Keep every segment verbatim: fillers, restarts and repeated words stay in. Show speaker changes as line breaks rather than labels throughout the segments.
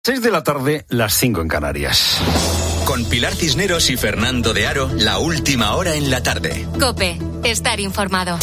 seis de la tarde, las cinco en Canarias.
Con Pilar Cisneros y Fernando de Aro, la última hora en la tarde.
COPE, estar informado.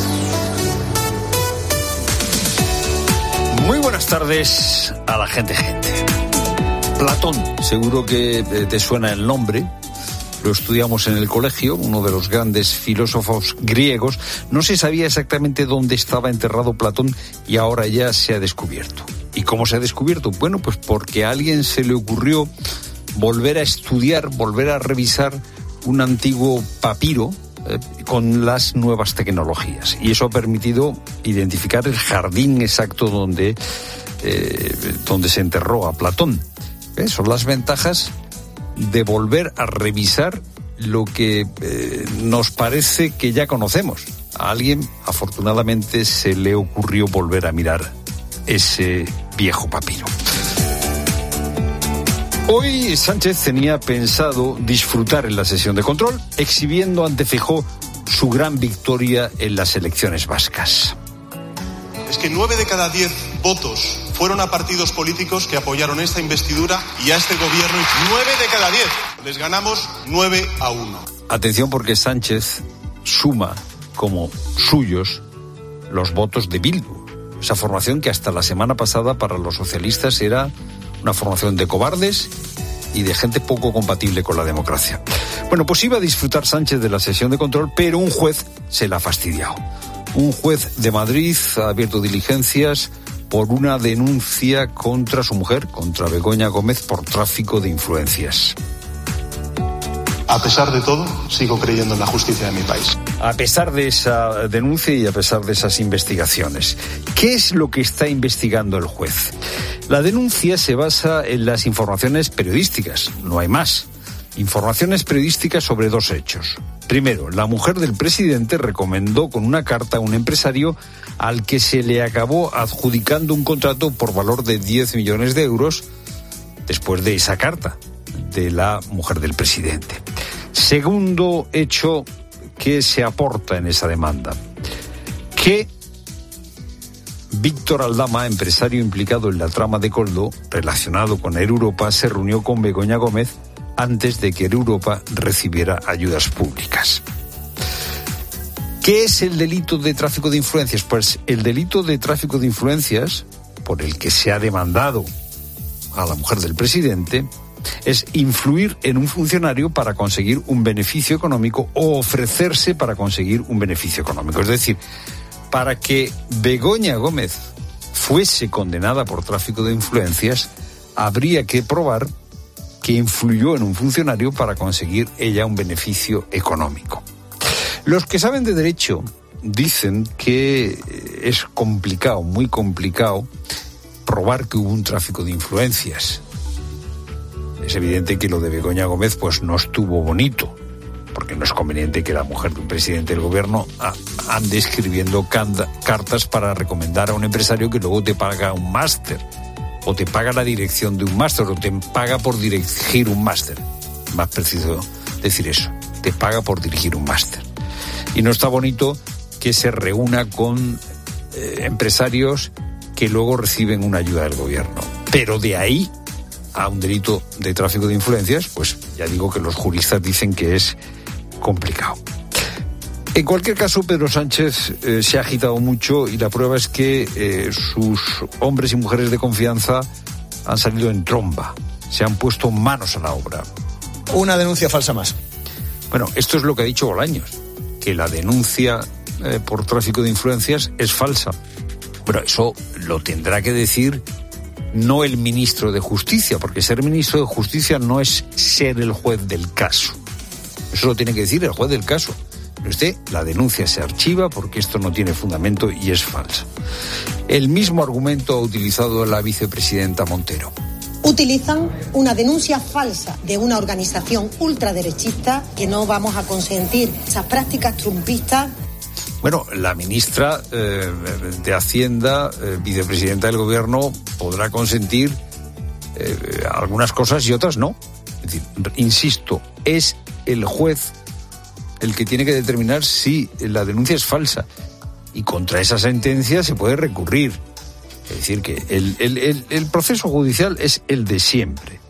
Muy buenas tardes a la gente gente. Platón, seguro que te suena el nombre. Lo estudiamos en el colegio, uno de los grandes filósofos griegos. No se sabía exactamente dónde estaba enterrado Platón y ahora ya se ha descubierto. ¿Y cómo se ha descubierto? Bueno, pues porque a alguien se le ocurrió volver a estudiar, volver a revisar un antiguo papiro eh, con las nuevas tecnologías. Y eso ha permitido identificar el jardín exacto donde, eh, donde se enterró a Platón. ¿Eh? Son las ventajas de volver a revisar lo que eh, nos parece que ya conocemos. A alguien, afortunadamente, se le ocurrió volver a mirar ese viejo papiro. Hoy Sánchez tenía pensado disfrutar en la sesión de control, exhibiendo ante Feijóo su gran victoria en las elecciones vascas.
Es que nueve de cada diez votos fueron a partidos políticos que apoyaron esta investidura y a este gobierno. Nueve de cada diez. Les ganamos nueve a uno.
Atención, porque Sánchez suma como suyos los votos de Bildu. Esa formación que hasta la semana pasada para los socialistas era una formación de cobardes y de gente poco compatible con la democracia. Bueno, pues iba a disfrutar Sánchez de la sesión de control, pero un juez se la ha fastidiado. Un juez de Madrid ha abierto diligencias por una denuncia contra su mujer, contra Begoña Gómez, por tráfico de influencias.
A pesar de todo, sigo creyendo en la justicia de mi país.
A pesar de esa denuncia y a pesar de esas investigaciones, ¿qué es lo que está investigando el juez? La denuncia se basa en las informaciones periodísticas, no hay más. Informaciones periodísticas sobre dos hechos. Primero, la mujer del presidente recomendó con una carta a un empresario al que se le acabó adjudicando un contrato por valor de diez millones de euros después de esa carta de la mujer del presidente. Segundo hecho que se aporta en esa demanda, que Víctor Aldama, empresario implicado en la trama de Coldo, relacionado con Air Europa, se reunió con Begoña Gómez antes de que Air Europa recibiera ayudas públicas. ¿Qué es el delito de tráfico de influencias? Pues el delito de tráfico de influencias, por el que se ha demandado a la mujer del presidente, es influir en un funcionario para conseguir un beneficio económico o ofrecerse para conseguir un beneficio económico. Es decir, para que Begoña Gómez fuese condenada por tráfico de influencias, habría que probar que influyó en un funcionario para conseguir ella un beneficio económico. Los que saben de derecho dicen que es complicado, muy complicado, probar que hubo un tráfico de influencias. Es evidente que lo de Begoña Gómez pues no estuvo bonito, porque no es conveniente que la mujer de un presidente del gobierno ande escribiendo canda, cartas para recomendar a un empresario que luego te paga un máster, o te paga la dirección de un máster, o te paga por dirigir un máster. Más preciso decir eso, te paga por dirigir un máster. Y no está bonito que se reúna con eh, empresarios que luego reciben una ayuda del gobierno. Pero de ahí a un delito de tráfico de influencias, pues ya digo que los juristas dicen que es complicado. En cualquier caso, Pedro Sánchez eh, se ha agitado mucho y la prueba es que eh, sus hombres y mujeres de confianza han salido en tromba, se han puesto manos a la obra.
Una denuncia falsa más.
Bueno, esto es lo que ha dicho Bolaños, que la denuncia eh, por tráfico de influencias es falsa. Bueno, eso lo tendrá que decir no el ministro de Justicia, porque ser ministro de Justicia no es ser el juez del caso. Eso lo tiene que decir el juez del caso. Pero usted, la denuncia se archiva porque esto no tiene fundamento y es falsa. El mismo argumento ha utilizado la vicepresidenta Montero.
Utilizan una denuncia falsa de una organización ultraderechista que no vamos a consentir esas prácticas trumpistas.
Bueno, la ministra eh, de Hacienda, eh, vicepresidenta del Gobierno, podrá consentir eh, algunas cosas y otras no. Es decir, insisto, es el juez el que tiene que determinar si la denuncia es falsa. Y contra esa sentencia se puede recurrir. Es decir, que el, el, el, el proceso judicial es el de siempre.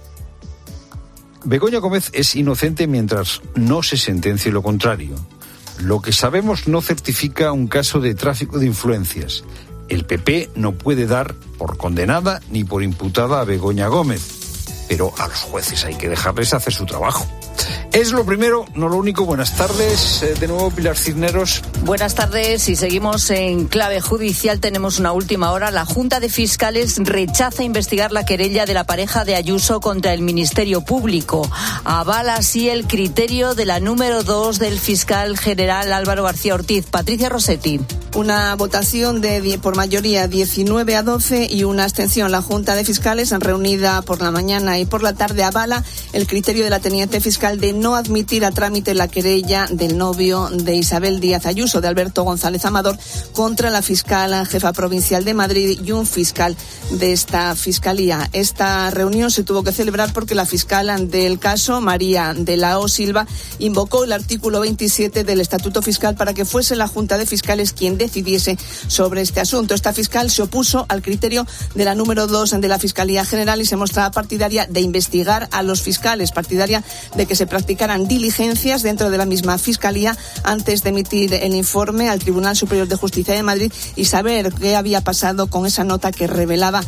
Begoña Gómez es inocente mientras no se sentencie lo contrario. Lo que sabemos no certifica un caso de tráfico de influencias. El P P no puede dar por condenada ni por imputada a Begoña Gómez, pero a los jueces hay que dejarles hacer su trabajo. Es lo primero, no lo único. Buenas tardes, de nuevo Pilar Cisneros.
Buenas tardes y seguimos en clave judicial. Tenemos una última hora. La Junta de Fiscales rechaza investigar la querella de la pareja de Ayuso contra el Ministerio Público. Avala así el criterio de la número dos del fiscal general Álvaro García Ortiz. Patricia Rossetti.
Una votación de por mayoría diecinueve a doce y una abstención. La Junta de Fiscales, reunida por la mañana y por la tarde, avala el criterio de la teniente fiscal de no admitir a trámite la querella del novio de Isabel Díaz Ayuso, de Alberto González Amador, contra la fiscal jefa provincial de Madrid y un fiscal de esta fiscalía. Esta reunión se tuvo que celebrar porque la fiscal del caso, María de la O Silva, invocó el artículo veintisiete del Estatuto Fiscal para que fuese la Junta de Fiscales quien decidiese sobre este asunto. Esta fiscal se opuso al criterio de la número dos de la Fiscalía General y se mostraba partidaria de investigar a los fiscales, partidaria de que se practicaran diligencias dentro de la misma Fiscalía antes de emitir el informe al Tribunal Superior de Justicia de Madrid y saber qué había pasado con esa nota que revelaba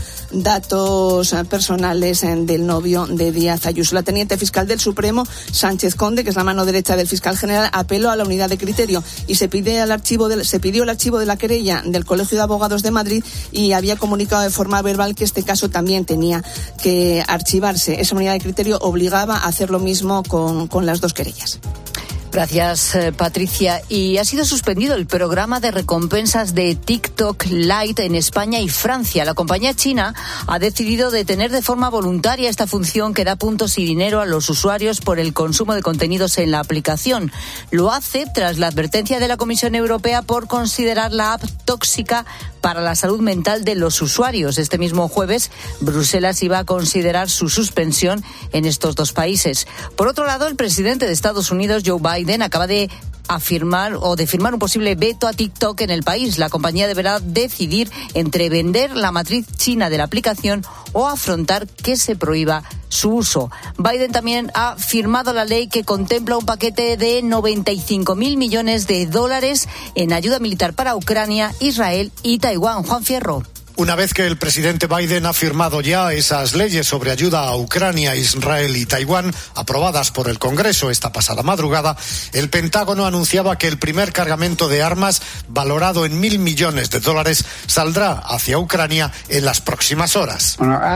datos personales del novio de Díaz Ayuso. La teniente fiscal del Supremo, Sánchez Conde, que es la mano derecha del fiscal general, apeló a la unidad de criterio y se pide al archivo del, se pidió el archivo de la querella del Colegio de Abogados de Madrid y había comunicado de forma verbal que este caso también tenía que archivarse. Esa unidad de criterio obligaba a hacer lo mismo con, con las dos querellas.
Gracias, Patricia. Y ha sido suspendido el programa de recompensas de TikTok Lite en España y Francia. La compañía china ha decidido detener de forma voluntaria esta función que da puntos y dinero a los usuarios por el consumo de contenidos en la aplicación. Lo hace tras la advertencia de la Comisión Europea por considerar la app tóxica para la salud mental de los usuarios. Este mismo jueves, Bruselas iba a considerar su suspensión en estos dos países. Por otro lado, el presidente de Estados Unidos, Joe Biden, acaba de afirmar o de firmar un posible veto a TikTok en el país. La compañía deberá decidir entre vender la matriz china de la aplicación o afrontar que se prohíba su uso. Biden también ha firmado la ley que contempla un paquete de noventa y cinco mil millones de dólares en ayuda militar para Ucrania, Israel y Taiwán. Juan Fierro.
Una vez que el presidente Biden ha firmado ya esas leyes sobre ayuda a Ucrania, Israel y Taiwán, aprobadas por el Congreso esta pasada madrugada, el Pentágono anunciaba que el primer cargamento de armas, valorado en mil millones de dólares, saldrá hacia Ucrania en las próximas horas.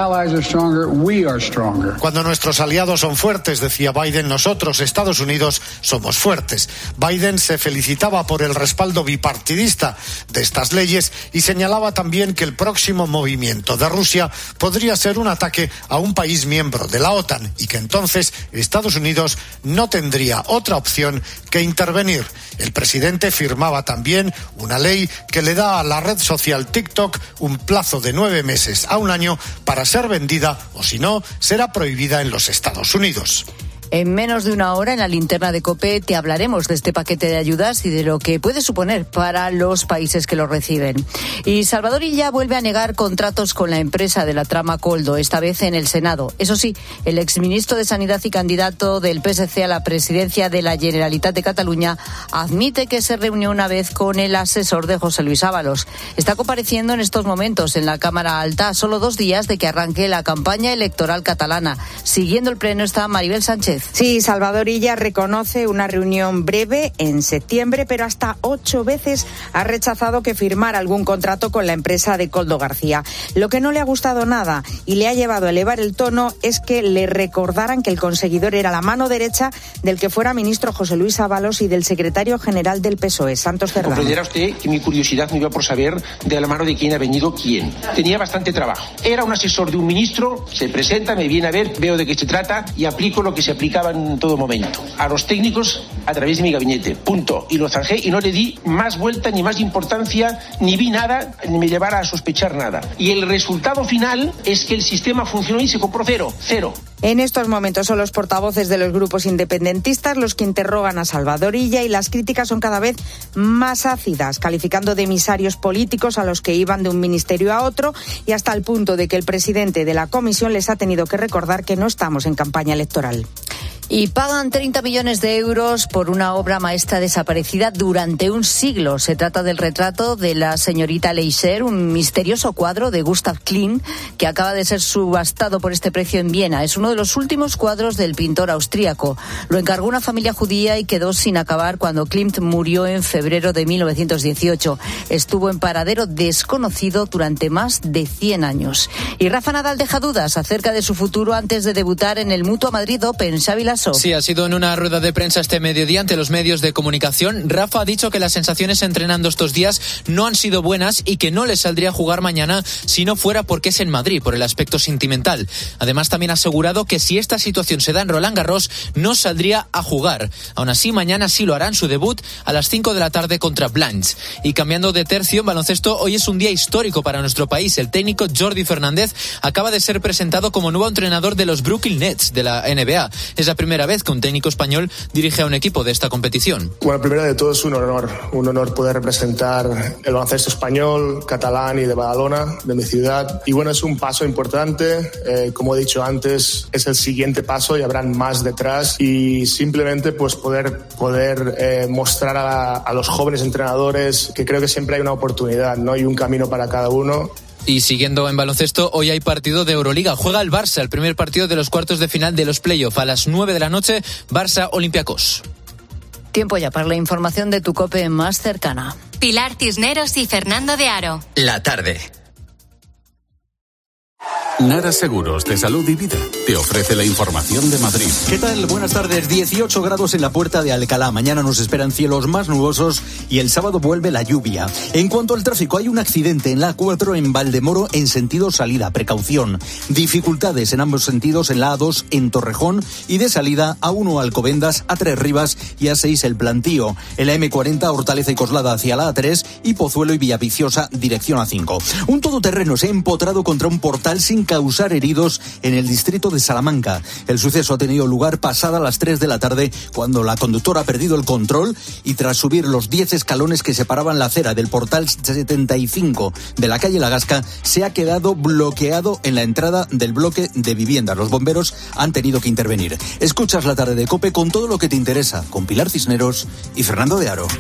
Cuando nuestros aliados son fuertes, decía Biden, nosotros, Estados Unidos, somos fuertes. Biden se felicitaba por el respaldo bipartidista de estas leyes y señalaba también que el próximo movimiento de Rusia podría ser un ataque a un país miembro de la OTAN y que entonces Estados Unidos no tendría otra opción que intervenir. El presidente firmaba también una ley que le da a la red social TikTok un plazo de nueve meses a un año para ser vendida o, si no, será prohibida en los Estados Unidos.
En menos de una hora, en la linterna de COPE, te hablaremos de este paquete de ayudas y de lo que puede suponer para los países que lo reciben. Y Salvador Illa vuelve a negar contratos con la empresa de la trama Coldo, esta vez en el Senado. Eso sí, el exministro de Sanidad y candidato del P S C a la presidencia de la Generalitat de Cataluña admite que se reunió una vez con el asesor de José Luis Ábalos. Está compareciendo en estos momentos en la Cámara Alta a solo dos días de que arranque la campaña electoral catalana. Siguiendo el pleno está Maribel Sánchez.
Sí, Salvador Illa reconoce una reunión breve en septiembre, pero hasta ocho veces ha rechazado que firmara algún contrato con la empresa de Koldo García. Lo que no le ha gustado nada y le ha llevado a elevar el tono es que le recordaran que el conseguidor era la mano derecha del que fuera ministro José Luis Ábalos y del secretario general del P S O E, Santos Cerdán.
Comprenderá usted que mi curiosidad me iba por saber de la mano de quién ha venido quién. Tenía bastante trabajo. Era un asesor de un ministro, se presenta, me viene a ver, veo de qué se trata y aplico lo que se aplicaba en todo momento. A los técnicos a través de mi gabinete, punto. Y lo zanjé y no le di más vuelta ni más importancia, ni vi nada, ni me llevara a sospechar nada. Y el resultado final es que el sistema funcionó y se compró cero, cero.
En estos momentos son los portavoces de los grupos independentistas los que interrogan a Salvador Illa y las críticas son cada vez más ácidas, calificando de emisarios políticos a los que iban de un ministerio a otro y hasta el punto de que el presidente de la comisión les ha tenido que recordar que no estamos en campaña electoral. Y pagan treinta millones de euros por una obra maestra desaparecida durante un siglo. Se trata del retrato de la señorita Leisser, un misterioso cuadro de Gustav Klimt que acaba de ser subastado por este precio en Viena. Es uno de los últimos cuadros del pintor austríaco. Lo encargó una familia judía y quedó sin acabar cuando Klimt murió en febrero de mil novecientos dieciocho. Estuvo en paradero desconocido durante más de cien años. Y Rafa Nadal deja dudas acerca de su futuro antes de debutar en el Mutua Madrid Open. Xavi Lasso.
Sí, ha sido en una rueda de prensa este mediodía ante los medios de comunicación. Rafa ha dicho que las sensaciones entrenando estos días no han sido buenas y que no le saldría a jugar mañana si no fuera porque es en Madrid, por el aspecto sentimental. Además, también ha asegurado que si esta situación se da en Roland Garros, no saldría a jugar. Aún así, mañana sí lo hará en su debut a las cinco de la tarde contra Blanche. Y cambiando de tercio, en baloncesto, hoy es un día histórico para nuestro país. El técnico Jordi Fernández acaba de ser presentado como nuevo entrenador de los Brooklyn Nets de la N B A. Es la primera vez que un técnico español dirige a un equipo de esta competición.
Bueno, primero de todo es un honor, un honor poder representar el baloncesto español, catalán y de Badalona, de mi ciudad. Y bueno, es un paso importante, eh, como he dicho antes, es el siguiente paso y habrán más detrás y simplemente pues poder, poder eh, mostrar a, a los jóvenes entrenadores que creo que siempre hay una oportunidad, ¿no? Y un camino para cada uno.
Y siguiendo en baloncesto, hoy hay partido de Euroliga. Juega el Barça, el primer partido de los cuartos de final de los playoffs. A las nueve de la noche, Barça-Olympiacos.
Tiempo ya para la información de tu COPE más cercana.
Pilar Cisneros y Fernando de Aro.
La tarde.
Nara Seguros de Salud y Vida te ofrece la información de Madrid.
¿Qué tal? Buenas tardes. dieciocho grados en la Puerta de Alcalá. Mañana nos esperan cielos más nubosos y el sábado vuelve la lluvia. En cuanto al tráfico, hay un accidente en la A cuatro en Valdemoro en sentido salida. Precaución. Dificultades en ambos sentidos en la A dos en Torrejón y de salida A uno Alcobendas, A tres Rivas y A seis El Plantío. En la eme cuarenta Hortaleza y Coslada hacia la A tres y Pozuelo y Villaviciosa dirección A cinco. Un todoterreno se ha empotrado contra un portal sin causar heridos en el distrito de Salamanca. El suceso ha tenido lugar pasada las tres de la tarde cuando la conductora ha perdido el control y tras subir los diez escalones que separaban la acera del portal setenta y cinco de la calle La Gasca se ha quedado bloqueado en la entrada del bloque de vivienda. Los bomberos han tenido que intervenir. Escuchas la tarde de COPE con todo lo que te interesa con Pilar Cisneros y Fernando de Aro.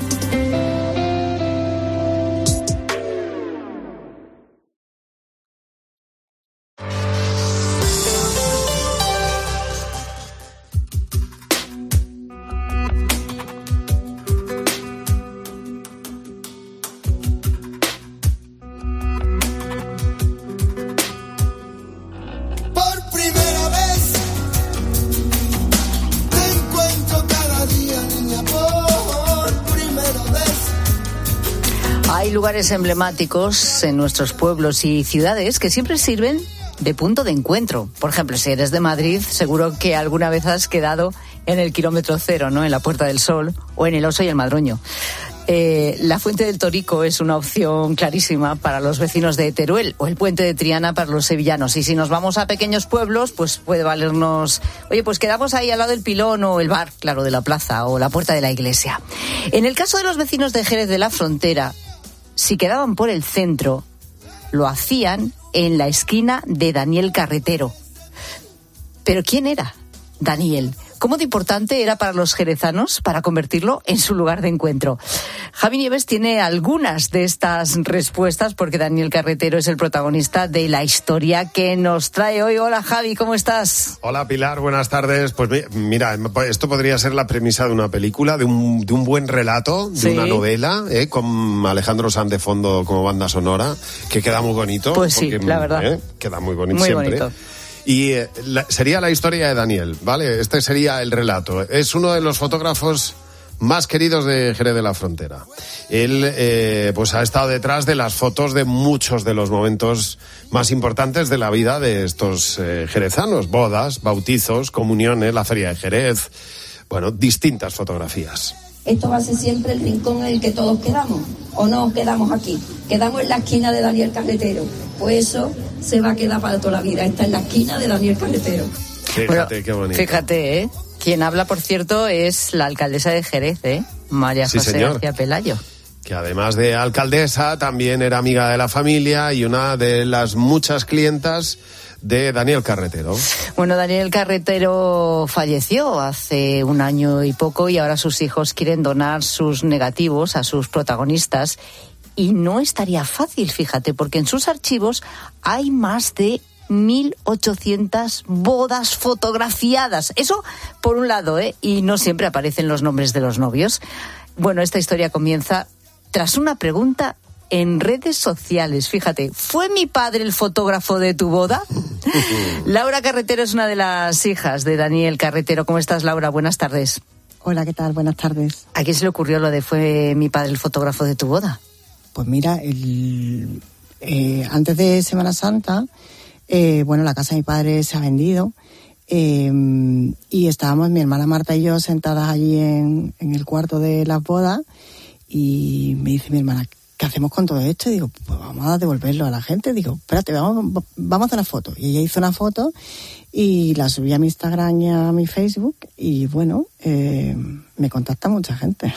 Hay lugares emblemáticos en nuestros pueblos y ciudades que siempre sirven de punto de encuentro. Por ejemplo, si eres de Madrid, seguro que alguna vez has quedado en el kilómetro cero, ¿no? En la Puerta del Sol o en el Oso y el Madroño. Eh, la Fuente del Torico es una opción clarísima para los vecinos de Teruel o el Puente de Triana para los sevillanos. Y si nos vamos a pequeños pueblos, pues puede valernos... Oye, pues quedamos ahí al lado del Pilón o el bar, claro, de la plaza o la puerta de la iglesia. En el caso de los vecinos de Jerez de la Frontera, si quedaban por el centro, lo hacían en la esquina de Daniel Carretero. ¿Pero quién era Daniel? ¿Cómo de importante era para los jerezanos para convertirlo en su lugar de encuentro? Javi Nieves tiene algunas de estas respuestas porque Daniel Carretero es el protagonista de la historia que nos trae hoy. Hola Javi, ¿cómo estás?
Hola Pilar, buenas tardes. Pues mira, esto podría ser la premisa de una película, de un, de un buen relato, de ¿sí? una novela, ¿eh? Con Alejandro Sanz de fondo como banda sonora, que queda muy bonito.
Pues sí,
porque,
la verdad.
¿eh? Queda muy bonito
muy
siempre.
Bonito.
Y eh, la, sería la historia de Daniel, ¿vale? Este sería el relato. Es uno de los fotógrafos más queridos de Jerez de la Frontera. Él eh, pues ha estado detrás de las fotos de muchos de los momentos más importantes de la vida de estos eh, jerezanos. Bodas, bautizos, comuniones, la Feria de Jerez. bueno, distintas fotografías.
Esto va a ser siempre el rincón en el que todos quedamos, o no quedamos aquí, quedamos en la esquina de Daniel Carretero, pues eso se va a quedar para toda la vida, está en la esquina de Daniel Carretero.
Fíjate, bueno, qué bonito.
Fíjate, ¿eh? Quien habla, por cierto, es la alcaldesa de Jerez, ¿eh? María José sí, García Pelayo.
Que además de alcaldesa, también era amiga de la familia y una de las muchas clientas de Daniel Carretero.
Bueno, Daniel Carretero falleció hace un año y poco y ahora sus hijos quieren donar sus negativos a sus protagonistas. Y no estaría fácil, fíjate, porque en sus archivos hay más de mil ochocientas bodas fotografiadas. Eso por un lado, ¿eh? Y no siempre aparecen los nombres de los novios. Bueno, esta historia comienza tras una pregunta en redes sociales. Fíjate, ¿fue mi padre el fotógrafo de tu boda? Laura Carretero es una de las hijas de Daniel Carretero. ¿Cómo estás, Laura? Buenas tardes.
Hola, ¿qué tal? Buenas tardes.
¿A quién se le ocurrió lo de fue mi padre el fotógrafo de tu boda?
Pues mira, el, eh, antes de Semana Santa, eh, bueno, la casa de mi padre se ha vendido eh, y estábamos mi hermana Marta y yo sentadas allí en, en el cuarto de las bodas y me dice mi hermana, ¿qué hacemos con todo esto? Y digo, pues vamos a devolverlo a la gente. Digo, espérate, vamos, vamos a hacer una foto. Y ella hizo una foto y la subí a mi Instagram y a mi Facebook y bueno, eh, me contacta mucha gente.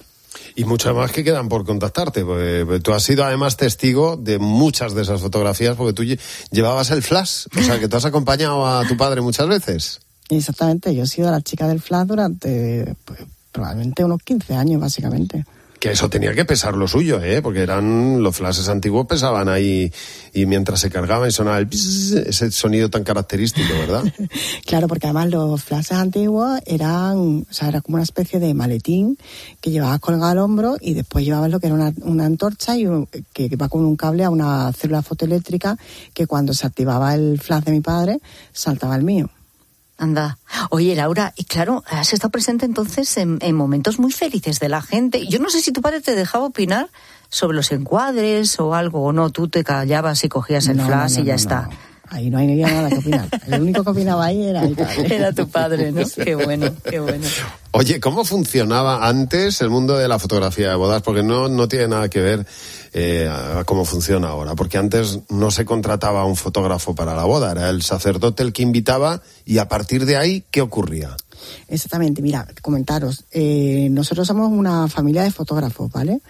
Y muchas más que quedan por contactarte, porque tú has sido además testigo de muchas de esas fotografías porque tú llevabas el flash, o sea que tú has acompañado a tu padre muchas veces.
Exactamente, yo he sido la chica del flash durante pues, probablemente unos quince años básicamente.
Que eso tenía que pesar lo suyo, ¿eh? Porque eran los flashes antiguos pesaban ahí y mientras se cargaban y sonaba el pss, ese sonido tan característico, ¿verdad?
Claro, porque además los flashes antiguos eran, o sea, era como una especie de maletín que llevabas colgado al hombro y después llevabas lo que era una, una antorcha y un, que va con un cable a una célula fotoeléctrica que cuando se activaba el flash de mi padre saltaba el mío.
Anda. Oye, Laura, y claro, has estado presente entonces en, en momentos muy felices de la gente. Yo no sé si tu padre te dejaba opinar sobre los encuadres o algo, o no, tú te callabas y cogías el no, flash no, no, y ya no, está.
No. Ahí no hay nada que opinar. El único que opinaba ahí era mi padre.
Era tu padre, ¿no? Qué bueno, qué bueno.
Oye, ¿cómo funcionaba antes el mundo de la fotografía de bodas? Porque no, no tiene nada que ver eh, a cómo funciona ahora. Porque antes no se contrataba un fotógrafo para la boda. Era el sacerdote el que invitaba y a partir de ahí, ¿qué ocurría?
Exactamente, mira, comentaros, eh, nosotros somos una familia de fotógrafos, ¿vale?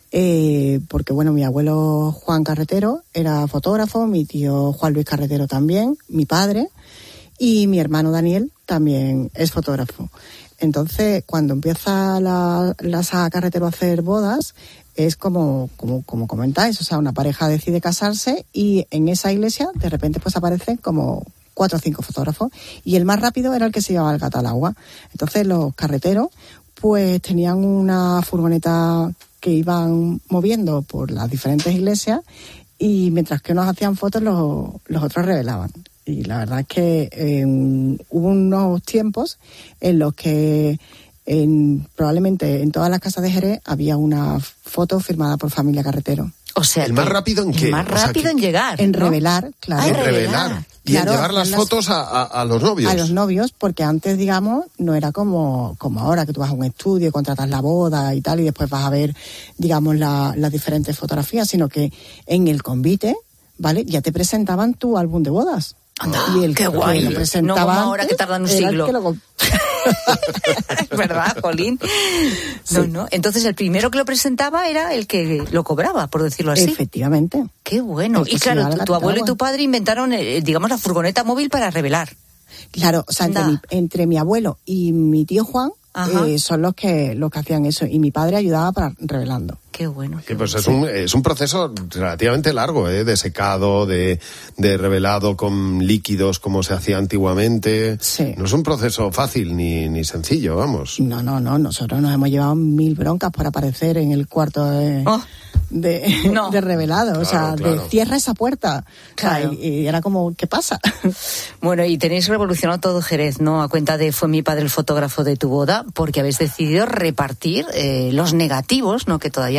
Eh, porque bueno, mi abuelo Juan Carretero era fotógrafo, mi tío Juan Luis Carretero también, mi padre, y mi hermano Daniel también es fotógrafo. Entonces, cuando empieza la, la saga Carretero a hacer bodas, es como, como, como comentáis, o sea, una pareja decide casarse y en esa iglesia de repente pues aparecen como cuatro o cinco fotógrafos, y el más rápido era el que se llevaba el gato al agua. Entonces los carreteros pues tenían una furgoneta que iban moviendo por las diferentes iglesias y mientras que unos hacían fotos los, los otros revelaban. Y la verdad es que eh, hubo unos tiempos en los que en, probablemente en todas las casas de Jerez había una foto firmada por familia Carretero.
O sea,
¿el más rápido en qué?
El más rápido o sea,
que,
en llegar,
en
¿no?
revelar, claro.
Ah,
en revelar. Y claro, en llevar las, las fotos a, a, a los novios.
A los novios, porque antes, digamos, no era como, como ahora, que tú vas a un estudio, contratas la boda y tal, y después vas a ver, digamos, la, las diferentes fotografías, sino que en el convite, ¿vale? Ya te presentaban tu álbum de bodas.
Anda,
y el
qué guay.
Lo presentaba
no como ahora que tardan un siglo. Lo... ¿Verdad, Jolín? No, sí. no. Entonces el primero que lo presentaba era el que lo cobraba, por decirlo así.
Efectivamente.
Qué bueno. Y claro, tu, tu abuelo y tu padre inventaron, eh, digamos, la furgoneta móvil para revelar.
Claro, o sea, entre mi, entre mi abuelo y mi tío Juan eh, son los que los que hacían eso, y mi padre ayudaba para revelando.
Qué bueno.
Qué pues es un, es un proceso relativamente largo, ¿eh? De secado, de, de revelado con líquidos como se hacía antiguamente.
Sí.
No es un proceso fácil ni, ni sencillo, vamos.
No, no, no. Nosotros nos hemos llevado mil broncas por aparecer en el cuarto de, oh. de, no. de revelado. Claro, o sea, claro. de cierra esa puerta. Claro. O sea, y, y era como, ¿qué pasa?
Bueno, y tenéis revolucionado todo Jerez, ¿no? A cuenta de fue mi padre el fotógrafo de tu boda, porque habéis decidido repartir eh, los negativos, ¿no? Que todavía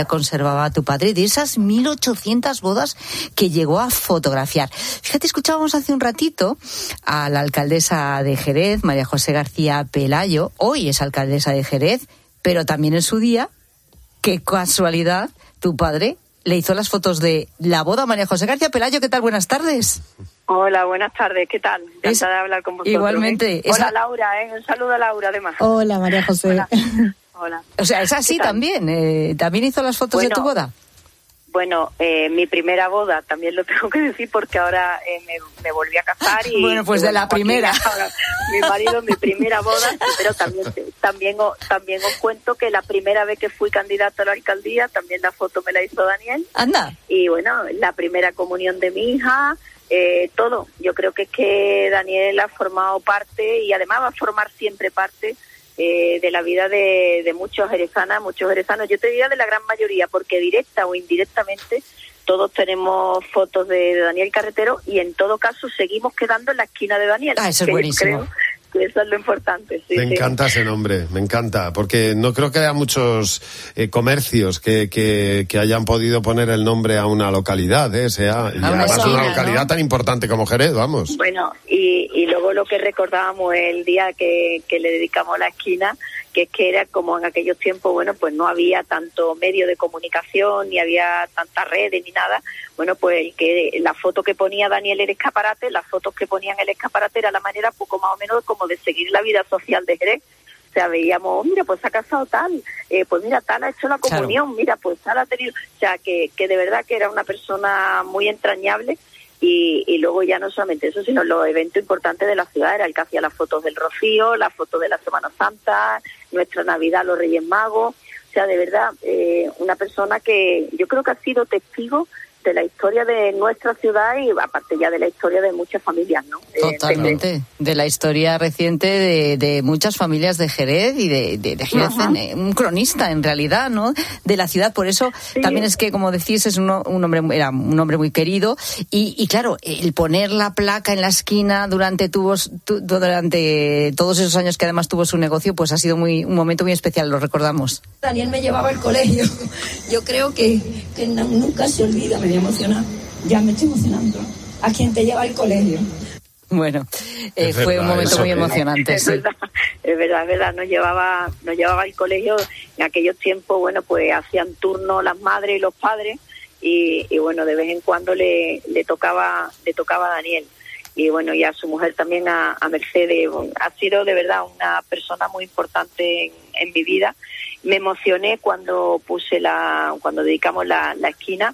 conservaba tu padre, de esas mil ochocientas bodas que llegó a fotografiar. Fíjate, escuchábamos hace un ratito a la alcaldesa de Jerez, María José García Pelayo. Hoy es alcaldesa de Jerez, pero también en su día, qué casualidad, tu padre le hizo las fotos de la boda. María José García Pelayo, ¿qué tal? Buenas tardes.
Hola, buenas tardes, ¿qué tal? Encantada es, de hablar con vosotros.
Igualmente.
¿eh? Hola, esa... Laura, ¿eh? Un saludo a Laura, además.
Hola, María José.
Hola. Hola.
O sea, es así también. Eh, ¿También hizo las fotos bueno, de tu boda?
Bueno, eh, mi primera boda, también lo tengo que decir porque ahora eh, me, me volví a casar y...
Bueno, pues y, de bueno, la primera.
Ahora, mi marido, mi primera boda, pero también también, también os cuento que la primera vez que fui candidata a la alcaldía, también la foto me la hizo Daniel.
Anda.
Y bueno, la primera comunión de mi hija, eh, todo. Yo creo que es que Daniel ha formado parte y además va a formar siempre parte Eh, de la vida de, de muchos jerezanas, muchos jerezanos, yo te diría de la gran mayoría, porque directa o indirectamente todos tenemos fotos de, de Daniel Carretero y en todo caso seguimos quedando en la esquina de Daniel.
Ah, eso es buenísimo.
Creo que eso es lo importante. Sí,
me
sí.
encanta ese nombre, me encanta, porque no creo que haya muchos eh, comercios que, que, que hayan podido poner el nombre a una localidad, ¿eh? sea, y además zona, una localidad ¿no? tan importante como Jerez, vamos.
Bueno, y, y luego lo que recordábamos el día que, que le dedicamos la esquina, que es que era como en aquellos tiempos, bueno, pues no había tanto medio de comunicación, ni había tantas redes, ni nada. Bueno, pues el que la foto que ponía Daniel en el escaparate, las fotos que ponían en el escaparate era la manera poco más o menos como de seguir la vida social de Jerez. O sea, veíamos, mira, pues se ha casado tal, eh, pues mira, tal ha hecho la comunión, claro. Mira, pues tal ha tenido... O sea, que, que de verdad que era una persona muy entrañable. Y, y luego ya no solamente eso, sino los eventos importantes de la ciudad, era el que hacía las fotos del Rocío, las fotos de la Semana Santa, nuestra Navidad, los Reyes Magos. O sea, de verdad, eh, una persona que yo creo que ha sido testigo de la historia de nuestra ciudad y aparte ya de la historia de muchas familias, ¿no?
Totalmente, de, de la historia reciente de, de muchas familias de Jerez y de, de, de Jerez, en, un cronista en realidad, ¿no? De la ciudad, por eso sí. También es que, como decís, es un, un hombre, era un hombre muy querido y, y claro, el poner la placa en la esquina durante, tubos, tu, durante todos esos años que además tuvo su negocio, pues ha sido muy un momento muy especial, lo recordamos.
Daniel me llevaba al colegio, yo creo que, que nunca se olvida, me emocionar. Ya me estoy emocionando. A quien te lleva al colegio.
Bueno, eh, fue verdad, un momento muy emocionante.
Es,
sí.
verdad, es verdad, es verdad. Nos llevaba, nos llevaba al colegio. En aquellos tiempos, bueno, pues hacían turno las madres y los padres y, y bueno, de vez en cuando le, le tocaba, le tocaba a Daniel. Y bueno, y a su mujer también, a, a Mercedes. Ha sido de verdad una persona muy importante en, en mi vida. Me emocioné cuando puse la, cuando dedicamos la, la esquina.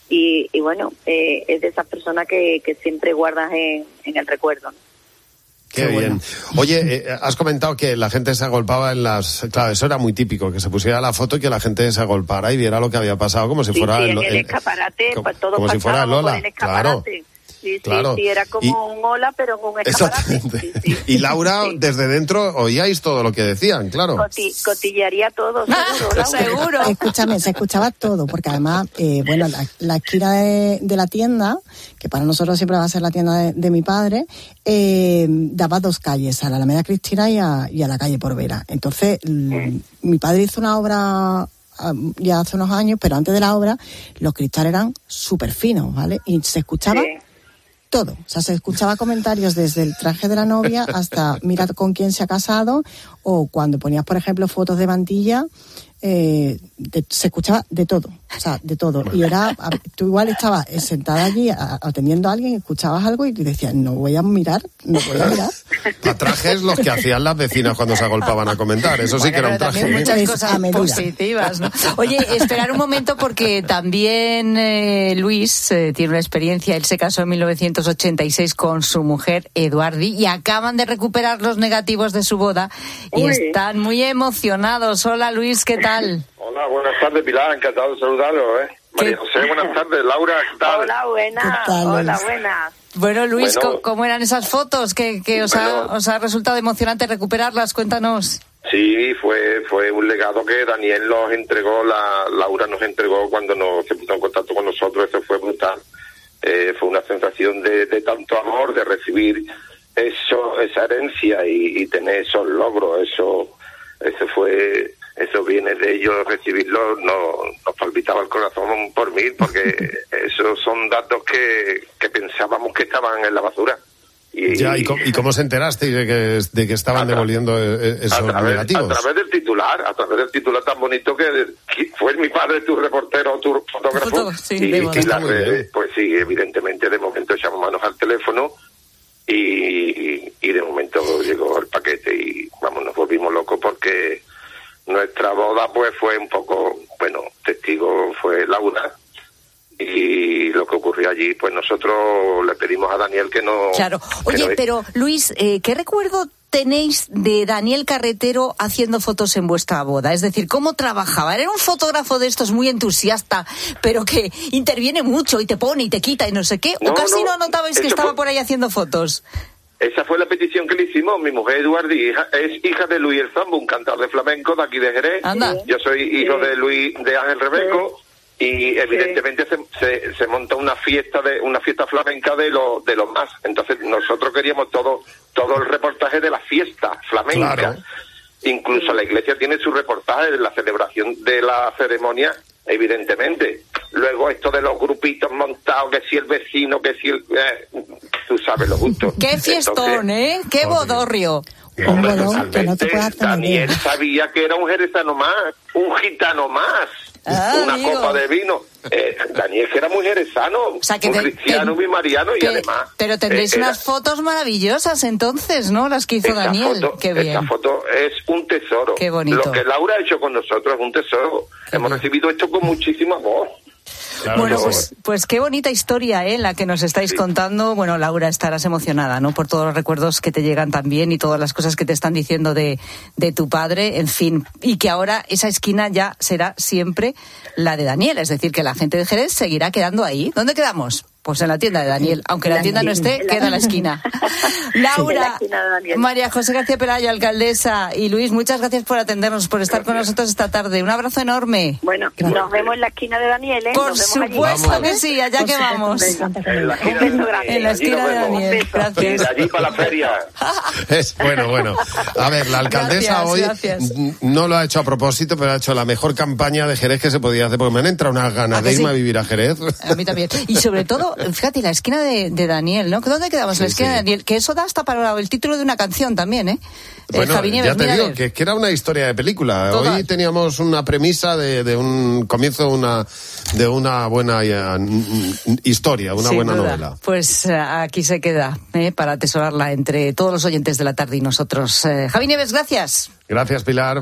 Y, y bueno, eh, es de esas personas que, que siempre guardas en, en el recuerdo, ¿no?
Qué, Qué bien. Bueno. Oye, eh, has comentado que la gente se agolpaba en las... Claro, eso era muy típico, que se pusiera la foto y que la gente se agolpara y viera lo que había pasado, como si
sí,
fuera...
Sí,
el,
en el, el escaparate, como, pues todo como si fuera Lola, claro. Sí,
claro.
sí, sí, era como y... un hola, pero con un escaparate. Sí, sí.
Y Laura, sí. Desde dentro, oíais todo lo que decían, claro.
Coti, cotillearía todo, seguro, Laura.
Seguro.
Escúchame, se escuchaba todo, porque además, eh, bueno, la, la esquina de, de la tienda, que para nosotros siempre va a ser la tienda de, de mi padre, eh, daba dos calles, a la Alameda Cristina y a, y a la calle Porvera. Entonces, l, mi padre hizo una obra... ya hace unos años, pero antes de la obra, los cristales eran súper finos, ¿vale? Y se escuchaba... Sí. Todo, o sea, se escuchaba comentarios desde el traje de la novia hasta mira con quién se ha casado, o cuando ponías, por ejemplo, fotos de mantilla, eh, de, se escuchaba de todo, o sea, de todo. Y era, tú igual estabas sentada allí a, atendiendo a alguien, escuchabas algo y decías, no voy a mirar, no voy a mirar.
A trajes los que hacían las vecinas cuando se agolpaban a comentar, eso sí bueno, que era un traje.
Muchas cosas positivas, ¿no? Oye, esperar un momento porque también eh, Luis eh, tiene una experiencia, él se casó en mil novecientos ochenta y seis con su mujer Eduardi y acaban de recuperar los negativos de su boda y Uy. Están muy emocionados. Hola Luis, ¿qué tal?
Hola, buenas tardes Pilar, encantado de saludarlo, ¿eh? María José, buenas tardes. Laura, ¿qué tal?
Hola, buenas. Hola, buenas.
Bueno, Luis, bueno, ¿cómo eran esas fotos? ¿Que, que os, bueno, ha, os ha resultado emocionante recuperarlas? Cuéntanos.
Sí, fue fue un legado que Daniel nos entregó, la Laura nos entregó cuando nos, se puso en contacto con nosotros. Eso fue brutal. Eh, fue una sensación de, de tanto amor, de recibir eso, esa herencia y, y tener esos logros. Eso, eso fue... esos bienes de ellos, recibirlos, no, nos palpitaba el corazón por mí, porque esos son datos que, que pensábamos que estaban en la basura. Y,
ya, ¿y cómo, y cómo se enterasteis de que, de que estaban tra- devolviendo esos
a través,
negativos?
A través del titular, a través del titular tan bonito que, que fue mi padre tu reportero, tu fotógrafo.
Foto, sí,
y, y las redes,
¿eh?
pues sí, evidentemente, de momento echamos manos al teléfono y, y de momento llegó el paquete y vamos, nos volvimos locos porque nuestra boda pues fue un poco, bueno, testigo fue Laura. Y lo que ocurrió allí, pues nosotros le pedimos a Daniel que no...
Claro. Oye,
pero,
pero Luis, eh, ¿qué recuerdo tenéis de Daniel Carretero haciendo fotos en vuestra boda? Es decir, ¿cómo trabajaba? Era un fotógrafo de estos muy entusiasta, pero que interviene mucho y te pone y te quita y no sé qué.
No,
¿O casi no,
no
notabais que estaba
fue...
por ahí haciendo fotos?
Esa fue la petición que le hicimos. Mi mujer Eduardi hija, es hija de Luis El Zambo, un cantador de flamenco de aquí de Jerez.
Anda.
Yo soy hijo
Sí.
de Luis de Ángel Rebeco. Sí. Y evidentemente sí. se, se, se monta una fiesta de una fiesta flamenca de lo de los más. Entonces nosotros queríamos todo todo el reportaje de la fiesta flamenca.
Claro.
Incluso la iglesia tiene su reportaje de la celebración de la ceremonia, evidentemente. Luego esto de los grupitos montados, que si el vecino, que si el... Eh, tú sabes lo justo.
¡Qué fiestón,
Entonces,
eh! ¡Qué bodorrio!
Un bodón que no te puedes hacer
Daniel sabía que era un jerezano más, un gitano más.
Ah,
una
amigo.
copa de vino. Eh, Daniel que era muy jerezano,
O sea, que
un
te-
cristiano,
que-
muy mariano y
que-
además...
Pero tendréis
eh, era-
unas fotos maravillosas entonces, ¿no? Las que hizo
esta
Daniel.
foto,
Qué bien.
Esta foto es un tesoro.
Qué bonito.
Lo que Laura ha hecho con nosotros es un tesoro.
Qué
Hemos
bien.
recibido esto con muchísimo amor.
Claro,
Bueno,
no.
pues, pues qué bonita historia, ¿eh? La que nos estáis
Sí.
contando. Bueno, Laura, estarás emocionada, ¿no? Por todos los recuerdos que te llegan también y todas las cosas que te están diciendo de, de tu padre, en fin. Y que ahora esa esquina ya será siempre la de Daniel. Es decir, que la gente de Jerez seguirá quedando ahí. ¿Dónde quedamos? Pues en la tienda de Daniel. Aunque la tienda no esté, queda la esquina.
En la
Laura,
esquina de Daniel.
María José García Pelayo, alcaldesa, y Luis, muchas gracias por atendernos, por estar con nosotros esta tarde. Un abrazo enorme.
Bueno, nos vemos en la esquina de Daniel, ¿eh?
Por
Nos vemos allí.
supuesto
Vamos.
que sí, allá que vamos.
En la esquina
Un beso
de
grande.
En la
Allí
esquina
nos
de
vemos.
Daniel.
Y
Gracias.
de allí para la feria.
Es, bueno, bueno. A ver, la alcaldesa
Gracias,
hoy
gracias.
n- no lo ha hecho a propósito, pero ha hecho la mejor campaña de Jerez que se podía hacer, porque me han entrado unas ganas
¿A que
de irme
sí?
a vivir a Jerez.
A mí también. Y sobre todo, fíjate, la esquina de, de Daniel, ¿no? ¿Dónde quedamos?
Sí,
la esquina
sí.
de Daniel. Que eso da hasta para el título de una canción también, ¿eh? Eh,
Bueno,
Javi Nieves,
ya te
mira, a
digo
ver.
que, que era una historia de película.
Total.
Hoy teníamos una premisa de, de un comienzo de una, de una buena eh, n- n- historia, una
Sin
buena
duda.
novela.
Pues eh, aquí se queda, ¿eh? Para atesorarla entre todos los oyentes de la tarde y nosotros. Eh, Javi Nieves, gracias.
Gracias, Pilar.